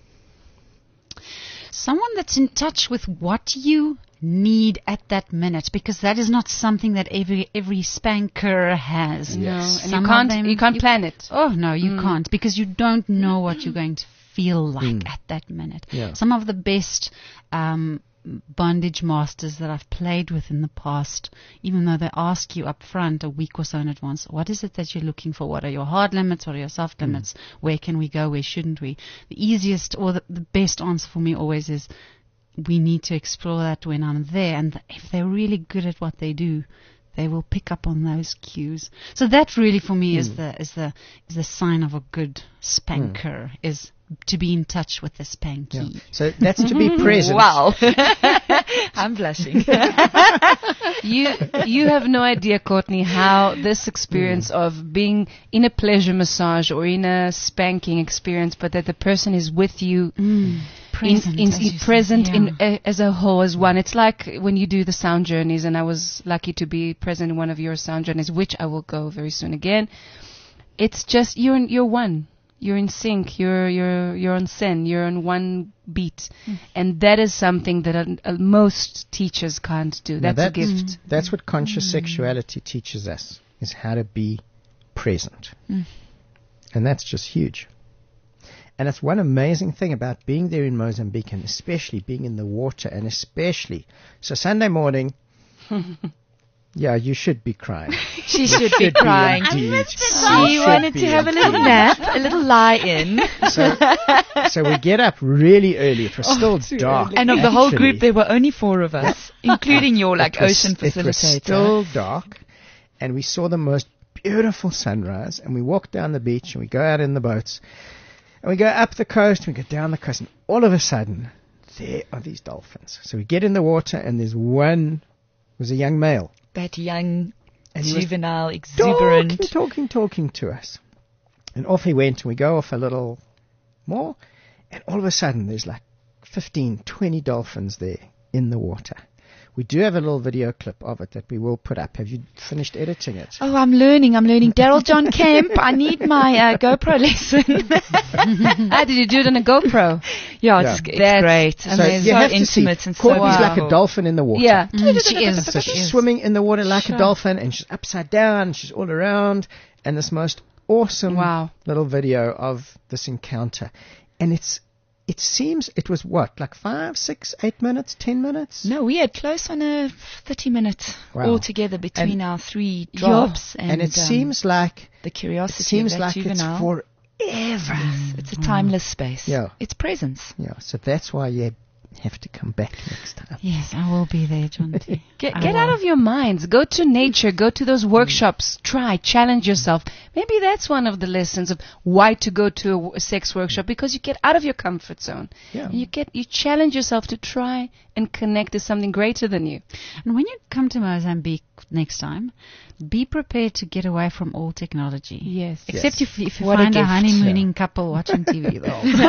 Someone that's in touch with what you need at that minute, because that is not something that every every spanker has.
No, and
Some
you
of
can't,
them-
you can't plan it.
Oh no, you
Mm.
can't, because you don't know what you're going to feel like
Mm.
at that minute.
Yeah.
Some of the best um, bondage masters that I've played with in the past, even though they ask you up front a week or so in advance, what is it that you're looking for? What are your hard limits? What are your soft limits? Mm. Where can we go? Where shouldn't we? The easiest or the, the best answer for me always is, we need to explore that when I'm there. And if they're really good at what they do, they will pick up on those cues. So that really for me mm. is the is the is the sign of a good spanker, mm. is to be in touch with the spanky.
Yeah. So that's to be present.
Wow. I'm blushing.
you you have no idea, Courtney, how this experience mm. of being in a pleasure massage or in a spanking experience, but that the person is with you. Mm.
Present,
in, in, in present
yeah.
in, uh, as a whole, as one. It's like when you do the sound journeys, and I was lucky to be present in one of your sound journeys, which I will go very soon again. It's just you're in, you're one. You're in sync. You're you're you're on scene. You're on one beat, mm. and that is something that uh, uh, most teachers can't do. That's, that's a gift.
Mm. That's what conscious mm. sexuality teaches us: is how to be present, mm. and that's just huge. And it's one amazing thing about being there in Mozambique, and especially being in the water, and especially, so Sunday morning, yeah, you should be crying.
She should be crying.
Be
I missed it. She wanted to have a little nap, a little lie-in.
So, so we get up really early. It was still
oh,
dark.
Early. And of the whole group, there were only four of us, including your like
was,
ocean facilitator.
It was still dark, and we saw the most beautiful sunrise, and we walked down the beach, and we go out in the boats. And we go up the coast, we go down the coast, and all of a sudden, there are these dolphins. So we get in the water, and there's one, was a young male.
That young,
and
juvenile, exuberant.
Talking, talking, talking to us. And off he went, and we go off a little more, and all of a sudden, there's like fifteen, twenty dolphins there in the water. We do have a little video clip of it that we will put up. Have you finished editing it?
Oh, I'm learning. I'm learning. Daryl John Kemp, I need my uh, GoPro lesson.
Ah, did you do it on a GoPro?
Yeah, it's, yeah. it's
That's
great.
So
and
you
so
have
intimate
to see,
and so
Courtney's
wow.
like a dolphin in the water.
Yeah.
Mm, she is.
So
she
she's
is.
swimming in the water like
sure.
a dolphin, and she's upside down, she's all around, and this most awesome
wow.
little video of this encounter. And it's It seems it was what, like five, six, eight minutes, ten minutes?
No, we had close on a thirty minutes
wow.
altogether between
and
our three drops.
Yeah.
And,
and it
um,
seems like
the curiosity
it seems
of that
like
juvenile.
it's forever.
Yes, it's a timeless space.
Yeah.
It's presence.
Yeah, so that's why you have to come back next time.
Yes, I will be there, John T.
Get, get out of your minds. Go to nature. Go to those workshops. Try. Challenge yourself. Maybe that's one of the lessons of why to go to a, a sex workshop, because you get out of your comfort zone.
Yeah.
You get you challenge yourself to try and connect to something greater than you.
And when you come to Mozambique next time, be prepared to get away from all technology.
Yes.
Except
yes.
if, if you
What
find
a
a,
gift.
honeymooning yeah. couple watching T V.
uh,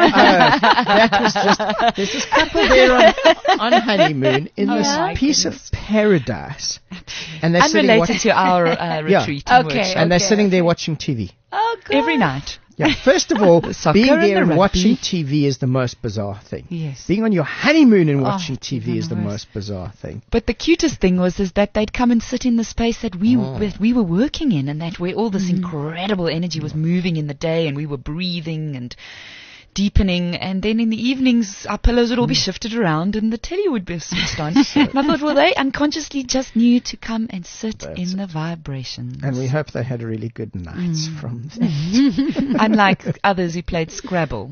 that was just, there's this couple there on, on honeymoon in
Oh
this
my
piece
goodness.
of paradise. And they're sitting
Unrelated
watching,
to our uh, retreat.
Yeah.
and
Okay.
workshop.
and they're sitting there watching T V.
Oh, God.
Every night.
Yeah. First of all,
soccer
being
and
there
the
and
rugby.
watching T V is the most bizarre thing.
Yes.
Being on your honeymoon and
Oh,
watching T V
even
is the
worse.
most bizarre thing.
But the cutest thing was is that they'd come and sit in the space that we
Oh.
that we were working in, and that where all this incredible energy was moving in the day, and we were breathing and deepening, and then in the evenings our pillows would all be shifted around and the telly would be switched on. And I thought, well, they unconsciously just knew to come and sit
That's
in the vibrations.
And we hope they had really good nights from that.
Unlike others who played Scrabble.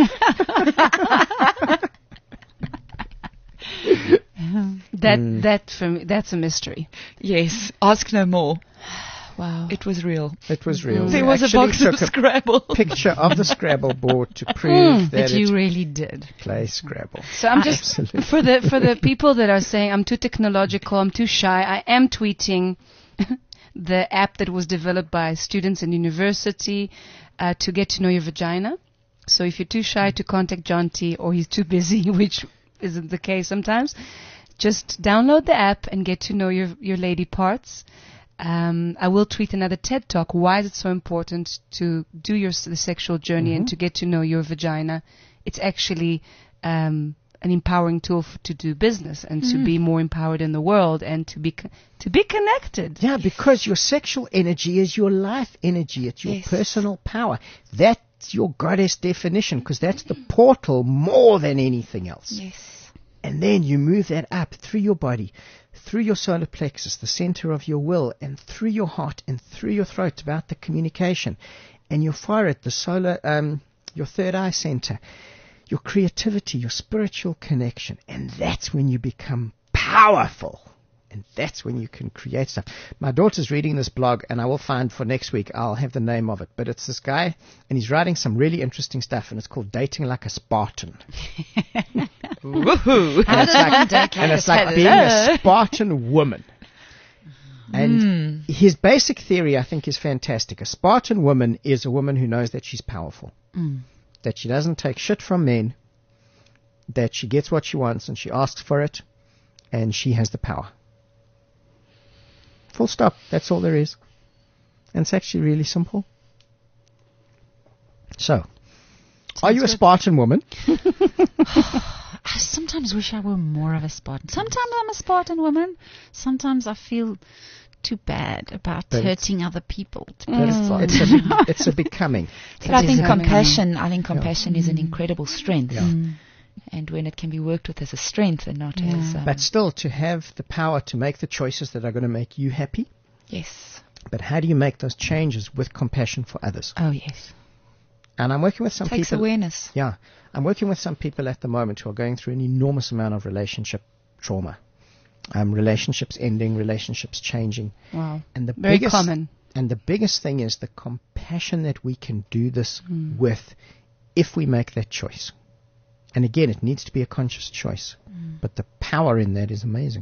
That
Mm.
that for me, that's a mystery.
Yes, ask no more.
Wow.
It was real.
It was real.
There
We
was a
actually
box of
took a
Scrabble.
picture of the Scrabble board to prove that
That you
it
really did.
plays Scrabble.
So I'm just
Absolutely.
for the for the people that are saying I'm too technological, I'm too shy. I am tweeting the app that was developed by students in university uh, to get to know your vagina. So if you're too shy to contact John T, or he's too busy, which isn't the case sometimes, just download the app and get to know your your lady parts. Um, I will tweet another TED Talk. Why is it so important to do your s- the sexual journey
Mm-hmm.
and to get to know your vagina? It's actually um, an empowering tool f- to do business and to be more empowered in the world and to be co- to be connected.
Yeah, because your sexual energy is your life energy. It's your
Yes.
personal power. That's your goddess definition, because that's the portal more than anything else.
Yes.
And then you move that up through your body, through your solar plexus, the center of your will, and through your heart and through your throat about the communication. And your forehead, the solar, um, your third eye center, your creativity, your spiritual connection. And that's when you become powerful. And that's when you can create stuff. My daughter's reading this blog, and I will find for next week, I'll have the name of it. But it's this guy, and he's writing some really interesting stuff, and it's called Dating Like a Spartan.
Woohoo!
And it's like, and it's like being a Spartan woman. And mm. his basic theory, I think, is fantastic. A Spartan woman is a woman who knows that she's powerful,
mm.
that she doesn't take shit from men, that she gets what she wants, and she asks for it, and she has the power. Full stop. That's all there is. And it's actually really simple. So, Sounds are you good. a Spartan woman?
I sometimes wish I were more of a Spartan. Sometimes I'm a Spartan woman. Sometimes I feel too bad about but hurting other people. To
mm. it's, it's, a, it's a becoming.
But I think compassion, I think compassion yeah. is an incredible strength.
Yeah. Mm.
And when it can be worked with as a strength and not yeah. as... Um,
but still, to have the power to make the choices that are going to make you happy.
Yes.
But how do you make those changes with compassion for others?
Oh, yes.
And I'm working with some
Takes
people...
awareness.
Yeah. I'm working with some people at the moment who are going through an enormous amount of relationship trauma. Um, relationships ending, relationships changing.
Wow.
And the
Very
biggest,
common.
And the biggest thing is the compassion that we can do this mm. with if we make that choice. And again, it needs to be a conscious choice. Mm. But the power in that is amazing.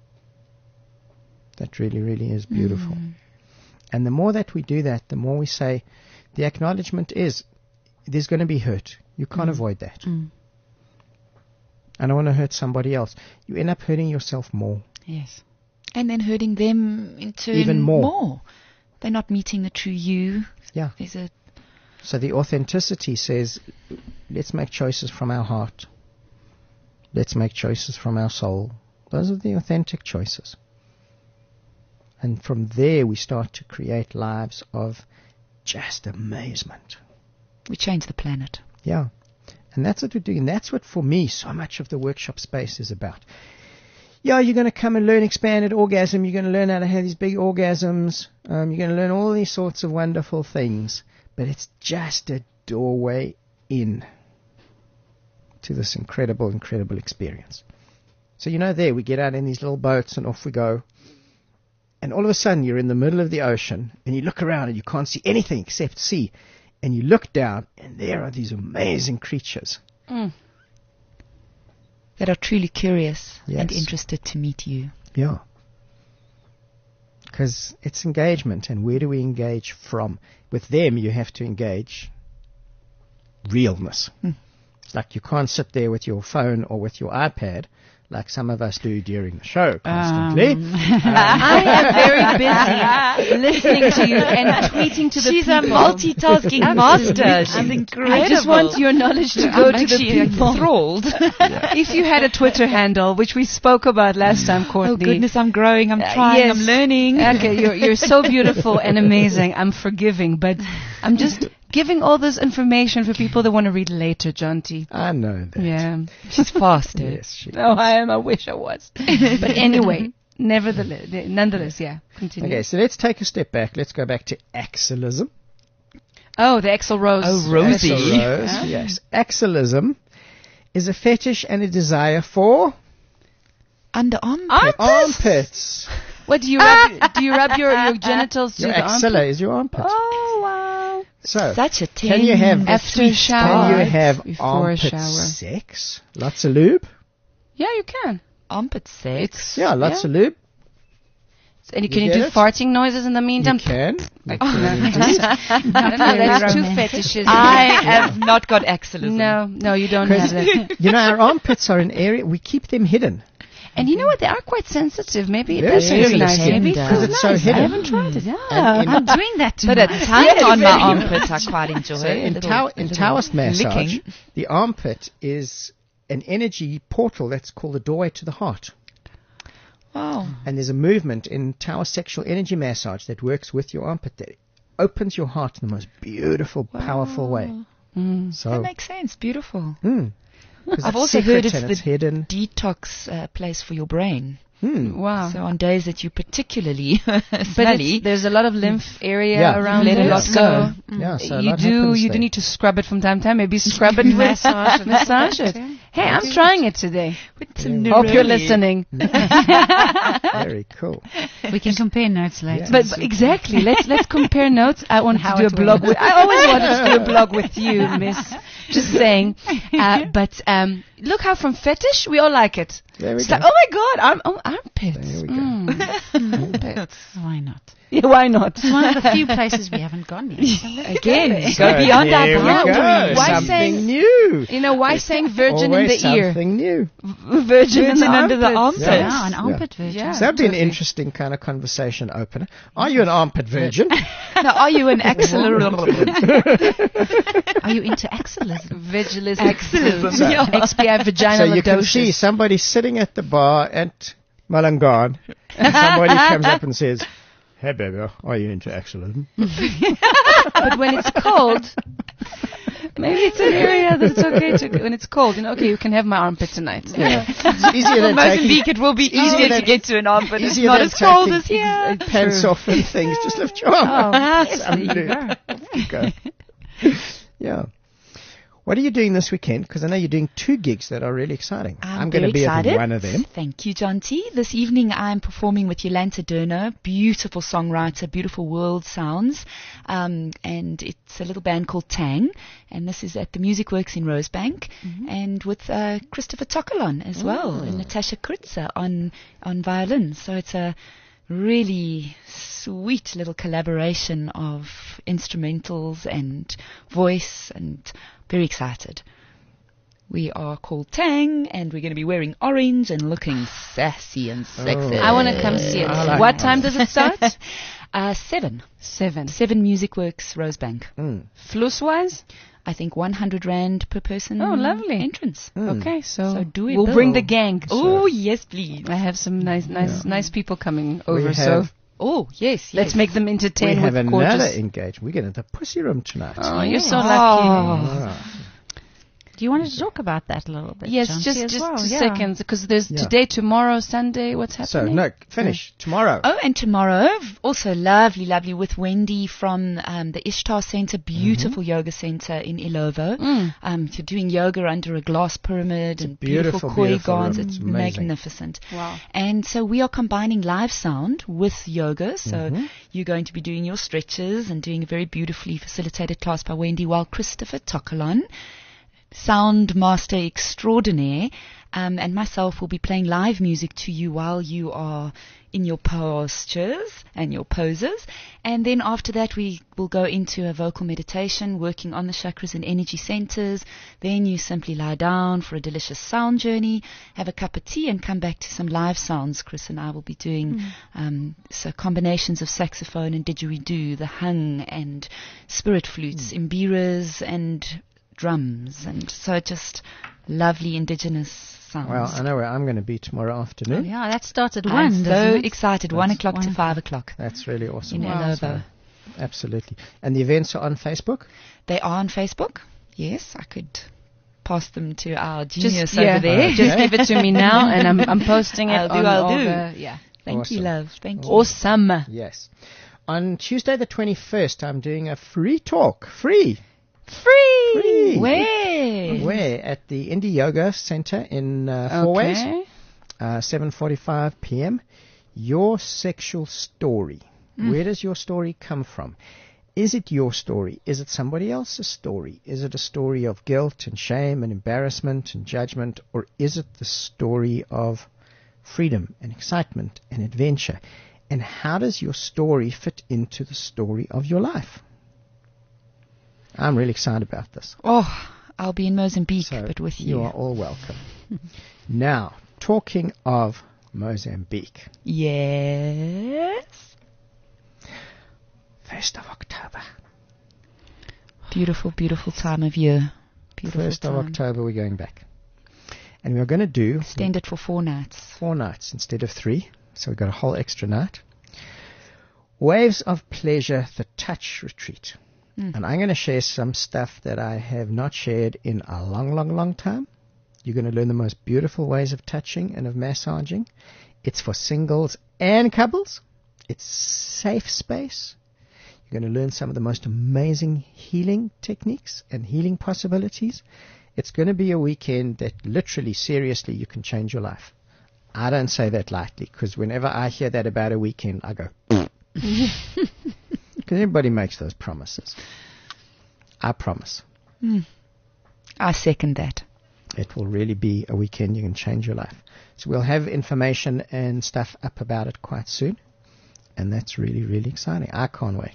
That really, really is beautiful. Mm. And the more that we do that, the more we say, the acknowledgement is, there's going to be hurt. You can't mm. avoid that.
Mm.
I don't want to hurt somebody else. You end up hurting yourself more.
Yes. And then hurting them in turn
even more.
more. They're not meeting the true you.
Yeah.
There's a
So the authenticity says, let's make choices from our heart. Let's make choices from our soul. Those are the authentic choices. And from there we start to create lives of just amazement.
We change the planet.
Yeah. And that's what we're doing. And that's what, for me, so much of the workshop space is about. Yeah, you're going to come and learn expanded orgasm. You're going to learn how to have these big orgasms. Um, you're going to learn all these sorts of wonderful things. But it's just a doorway in to this incredible, incredible experience. So, you know, there we get out in these little boats and off we go. And all of a sudden you're in the middle of the ocean and you look around and you can't see anything except sea. And you look down and there are these amazing creatures.
Mm. That are truly curious
yes.
and interested to meet you.
Yeah. Because it's engagement, and where do we engage from? With them, you have to engage realness.
Mm.
It's like you can't sit there with your phone or with your iPad like some of us do during the show constantly.
Um, um. I am very busy listening to you and tweeting to the
She's
people.
She's a multitasking master. She's incredible.
I just want your knowledge to go
I'm
to the people.
Enthralled.
Yeah. If you had a Twitter handle, which we spoke about last time, Courtney.
Oh goodness, I'm growing, I'm trying, uh, yes. I'm learning.
Okay, you're, you're so beautiful and amazing. I'm forgiving, but I'm just giving all this information for people that want to read later, John T.
I know that.
Yeah.
She's fast, eh?
Yes, she
No, I am. I wish I was. But anyway, nevertheless, nonetheless, yeah, continue.
Okay, so let's take a step back. Let's go back to Axelism.
Oh, the Axl Rose.
Oh, Rosie.
Axl Rose, yeah. Yes. Axelism is a fetish and a desire for...
Under armpits.
Armpits. armpits.
What, do you rub, do you rub your, your genitals to
your
the
axilla
armpit?
is your armpit.
Oh, wow.
So,
such a
can you have
after shower?
Can you have
before
armpit
shower.
sex? Lots of lube?
Yeah, you can.
Armpit sex?
It's,
yeah, lots
yeah.
of lube.
And you,
you
can you do
it?
farting noises in the meantime?
You can. You
oh,
can
no. I don't know, that's two fetishes.
I have not got axillism.
No, no, you don't have that.
You know, our armpits are an area, we keep them hidden.
And you know what? They are quite sensitive. Maybe it
Very
does feel nice.
tender.
Maybe it
Because
feels
it's
nice.
so hidden.
I haven't tried it. Yeah.
And
I'm doing that too.
But
a tongue
yes,
on my
very
armpits I quite enjoy.
So in,
little,
Tao- in Taoist massage,
licking.
the armpit is an energy portal that's called the doorway to the heart.
Wow.
And there's a movement in Taoist sexual energy massage that works with your armpit that opens your heart in the most beautiful,
wow.
powerful way.
Mm.
So
that makes sense. Beautiful.
Mm. 'Cause
I've
it's
also
secret
heard it's
and
the
it's hidden.
detox uh, place for your brain.
Hmm.
Wow.
So on days that you particularly
But
smelly,
it's, there's a lot of lymph area
Yeah.
around
Let a
it,
lot
so
go.
Yeah, so a
you
lot
do
happens
you do
there.
need to scrub it from time to time. Maybe scrub it with
Massage it.
massage it. Hey, I'm trying it today.
with some
Hope you're
neroli.
listening.
Very cool.
We can compare notes later.
Yeah.
But, but exactly, let's let's compare notes. I want
How
to do a
it
blog
went.
with. I always wanted to do a blog with you, Miss. Just saying. Uh, but um, look how from fetish we all like it.
There we
It's
go.
like, oh my God, arm, oh, armpits.
There we go.
Mm. Armpits.
Why not?
Yeah, why not?
It's one of the few places we haven't gone yet. So let's
Again,
go there.
go beyond our
Here we
boundaries.
go.
Why
Something
saying-
new.
You know why saying virgin
Always
in the ear?
something new.
Virgin,
Virgin
in the
under the
armpits.
armpit.
Yeah, an armpit
Yeah.
virgin.
So that'd be an
totally.
interesting kind of conversation opener. Are you an armpit virgin?
now, are you an accelerometer?
Are you into axillism?
Vigilism.
Axillism,
So,
yeah.
X P I
So
vaginal
you can
lodoses.
see somebody sitting at the bar at Mullingar, and somebody comes up and says, "Hey, baby, are you into axillism?"
But when it's cold, maybe it's an area that's okay to. When it's cold, you know, okay, you can have my armpit tonight.
Yeah. It's easier than taking
Mozambique, it will be easier
than-
to get to an armpit. It's
easier
not
than
as cold
taking
as here.
ex- Pants off and things. Just lift your arm.
Oh,
It's unbelievable. Go. Yeah. What are you doing this weekend? Because I know you're doing two gigs that are really exciting.
I'm,
going
very
to be
excited.
at one of them.
Thank you, John T. This evening I'm performing with Yolanta Durner, beautiful songwriter, beautiful world sounds. Um, and it's a little band called Tang. And this is at the Music Works in Rosebank.
Mm-hmm.
And with uh, Christopher Tokalon as well,
Mm.
and Natasha Kritzer on, on violin. So it's a really sweet little collaboration of instrumentals and voice, and very excited. We are called Tang, and we're going to be wearing orange and looking sassy and sexy.
Oh.
I want to come see it.
I like
What
that.
time does it start?
uh, seven.
Seven.
Seven Music Works, Rosebank.
Mm.
Flus wise?
I think one hundred rand per person.
Oh, lovely.
Entrance.
Mm.
Okay, so,
So do it,
we'll
Bill.
bring the gang.
Oh, yes, please.
I have some nice, nice, nice people coming
We
over.
have-
So
Oh, yes, yes.
let's make them
We
entertain
have
with
another
gorgeous.
engagement. We're going to the Pussy Room tonight.
Oh, you're so
Oh.
lucky.
Ah.
Do you want to talk about that a little bit?
Yes,
John?
just
As
just
well,
two
yeah.
seconds, because there's
Yeah.
today, tomorrow, Sunday. What's
So,
happening?
no, finish. Tomorrow.
Oh, and tomorrow, also lovely, lovely with Wendy from um, the Ishtar Center, beautiful yoga center in Ilovo.
Mm.
Um, you're doing yoga under a glass pyramid and
beautiful,
beautiful koi
beautiful
gardens.
room.
It's
It's amazing.
magnificent.
Wow.
And so we are combining live sound with yoga. So
Mm-hmm.
you're going to be doing your stretches and doing a very beautifully facilitated class by Wendy, while Christopher Tokalon, sound master extraordinaire, um, and myself will be playing live music to you while you are in your postures and your poses. And then after that, we will go into a vocal meditation, working on the chakras and energy centers. Then you simply lie down for a delicious sound journey, have a cup of tea, and come back to some live sounds. Chris and I will be doing um, so combinations of saxophone and didgeridoo, the hung and spirit flutes, imbiras and drums, and so just lovely indigenous sounds.
Well, I know where I'm going to be tomorrow afternoon.
Yeah, that starts at
I'm
one.
so
doesn't it?
excited. One o'clock
one
to
o'clock.
five o'clock
That's really awesome.
in
Wow.
Ilovo.
Absolutely. And the events are on Facebook?
They are on Facebook. Yes, I could pass them to our genius
Just
over
yeah,
there.
just give it to me now, and I'm I'm posting it
I'll do,
on
I'll
all
do.
the yeah.
Thank you,
Awesome.
love. Thank you.
Awesome.
Yes. On Tuesday the twenty-first, I'm doing a free talk. Free.
Free.
Free.
Where?
Where? At the Indie Yoga Center in uh, Four Ways,
Okay.
uh, seven forty-five p.m. Your sexual story. Where does your story come from? Is it your story? Is it somebody else's story? Is it a story of guilt and shame and embarrassment and judgment? Or is it the story of freedom and excitement and adventure? And how does your story fit into the story of your life? I'm really excited about this.
Oh, I'll be in Mozambique,
So
but with you.
You are all welcome. Now, talking of Mozambique,
Yes.
first of October.
Beautiful, beautiful time of year. Beautiful
first of
time.
October, we're going back. And we're going to do
Extended for four nights.
four nights instead of three. So we've got a whole extra night. Waves of Pleasure, the Touch Retreat.
Mm.
And I'm going to share some stuff that I have not shared in a long, long, long time. You're going to learn the most beautiful ways of touching and of massaging. It's for singles and couples. It's safe space. You're going to learn some of the most amazing healing techniques and healing possibilities. It's going to be a weekend that literally, seriously, you can change your life. I don't say that lightly, because whenever I hear that about a weekend, I go, because everybody makes those promises. I promise.
Mm. I second that.
It will really be a weekend you can change your life. So we'll have information and stuff up about it quite soon. And that's really, really exciting. I can't wait.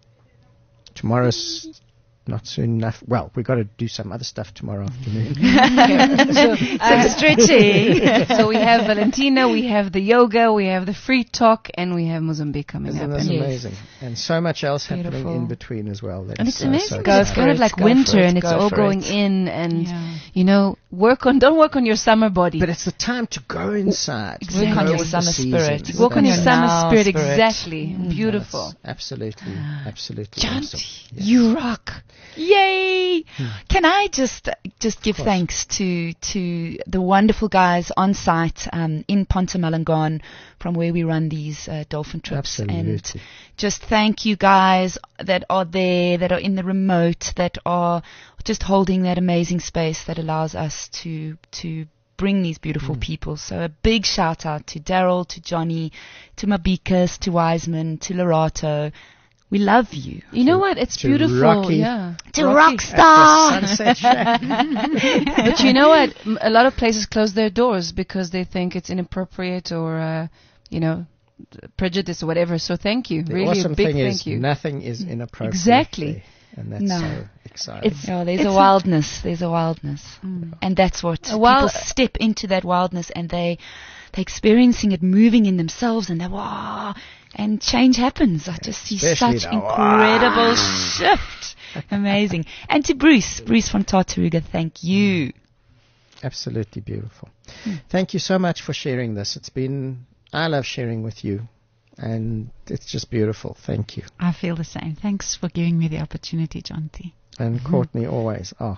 Tomorrow's not soon enough. Well, we've got to do some other stuff tomorrow afternoon.
so,
uh,
so stretching. So we have Valentina, we have the yoga, we have the free talk, and we have Mozambique coming
Isn't
up.
this
And
amazing? And so much else
Beautiful.
happening in between as well. That
And
is
it's
so,
amazing.
so
because it's
exciting.
kind of like
Go
winter,
for it,
and it's
go
all
for
going
it.
in, and
Yeah.
you know, work on. Don't work on your summer body.
But it's the time to go inside.
Exactly.
To
Work on
go
your
with the
summer
seasons.
spirit.
work on your
That's
summer
Now
spirit.
spirit.
Exactly.
Mm.
Beautiful.
That's absolutely, absolutely
John,
awesome. Yes.
you rock. Yay!
Hmm.
Can I just just give
course.
thanks to to the wonderful guys on site um, in Ponta Malangon, from where we run these uh, dolphin trips, and
Absolutely.
just thank you guys that are there, that are in the remote, that are just holding that amazing space that allows us to to bring these beautiful
Mm.
people. So a big shout out to Daryl, to Johnny, to Mabikas, to Wiseman, to Lorato. We love you.
You know what? It's
to
beautiful.
Rocky.
Yeah.
To
Rocky.
Rockstar.
At the Sunset Shack.
But you know what? M- A lot of places close their doors because they think it's inappropriate or, uh, you know, prejudice or whatever. So thank you.
The
really
awesome
a big
thing
thank
is
you.
nothing is inappropriate.
Exactly.
there, And that's
No.
so exciting.
It's, oh, there's
It's
a
a-
wildness. There's a wildness.
Mm.
And that's what
A wild-
people step into that wildness, and they they're experiencing it moving in themselves, and they wow, and change happens. I just see
Especially
such
the
incredible shift. Amazing. And to Bruce, Bruce from Tartaruga, thank you.
Absolutely beautiful. Thank you so much for sharing this. It's been, I love sharing with you. And it's just beautiful. Thank you.
I feel the same. Thanks for giving me the opportunity, John T.
And Courtney always. Oh,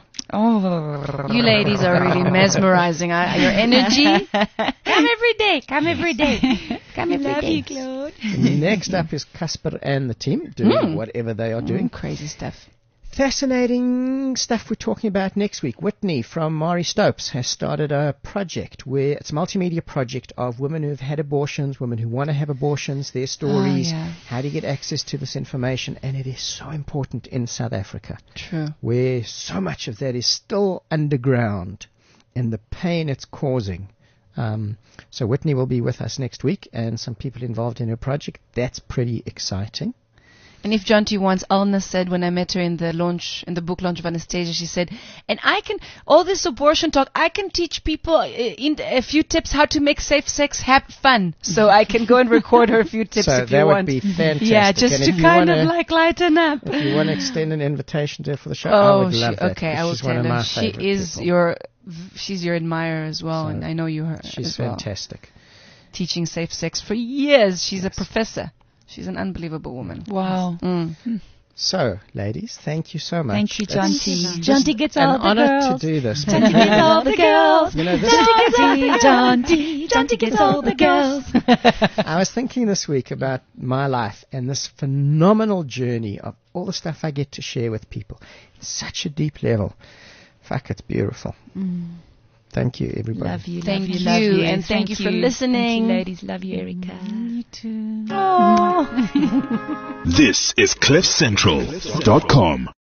Oh,
You ladies are really mesmerizing. I, your energy.
Come every day. Come every day. Come every
love
day.
you, Claude.
next up is Casper and the team doing
Mm.
whatever they are doing.
Mm, crazy stuff.
Fascinating stuff we're talking about next week. Whitney from Mari Stopes has started a project where it's a multimedia project of women who've had abortions, women who want to have abortions, their stories,
Oh, yeah.
how to get access to this information. And it is so important in South Africa,
True.
where so much of that is still underground and the pain it's causing. Um, so Whitney will be with us next week and some people involved in her project. That's pretty exciting.
And if John T wants, Alna said when I met her in the launch, in the book launch of Anastasia, she said, and I can, all this abortion talk, I can teach people uh, in a few tips how to make safe sex have fun. So I can go and record her a few tips
so
if
that
you
would
want.
be fantastic.
Yeah, just
And
to
if you
kind
wanna,
of like lighten up.
If you want to extend an invitation to her for the show, I
Oh,
would
she,
love that.
okay, I will
She's one
tell
of
her.
my
She
favorite
is
people.
your, she's your admirer as well,
So
and I know you her
She's
as well.
fantastic.
Teaching safe sex for years. She's
Yes.
a professor. She's an unbelievable woman.
Wow.
Mm.
So, ladies, thank you so much.
Thank you, John
It's
T.
just
John T gets
an
all the
honor
girls.
to do this.
John T gets all the girls.
You know, this
John T gets all the John T. John T gets all the girls.
I was thinking this week about my life and this phenomenal journey of all the stuff I get to share with people. It's such a deep level. Fuck, it's beautiful.
Mm.
Thank you, everybody.
Love you,
Thank
love you, love
you,
you.
and thank you for
Thank
listening.
you, ladies. Love you, Erica.
Me too.
Oh.
This is cliff central dot com.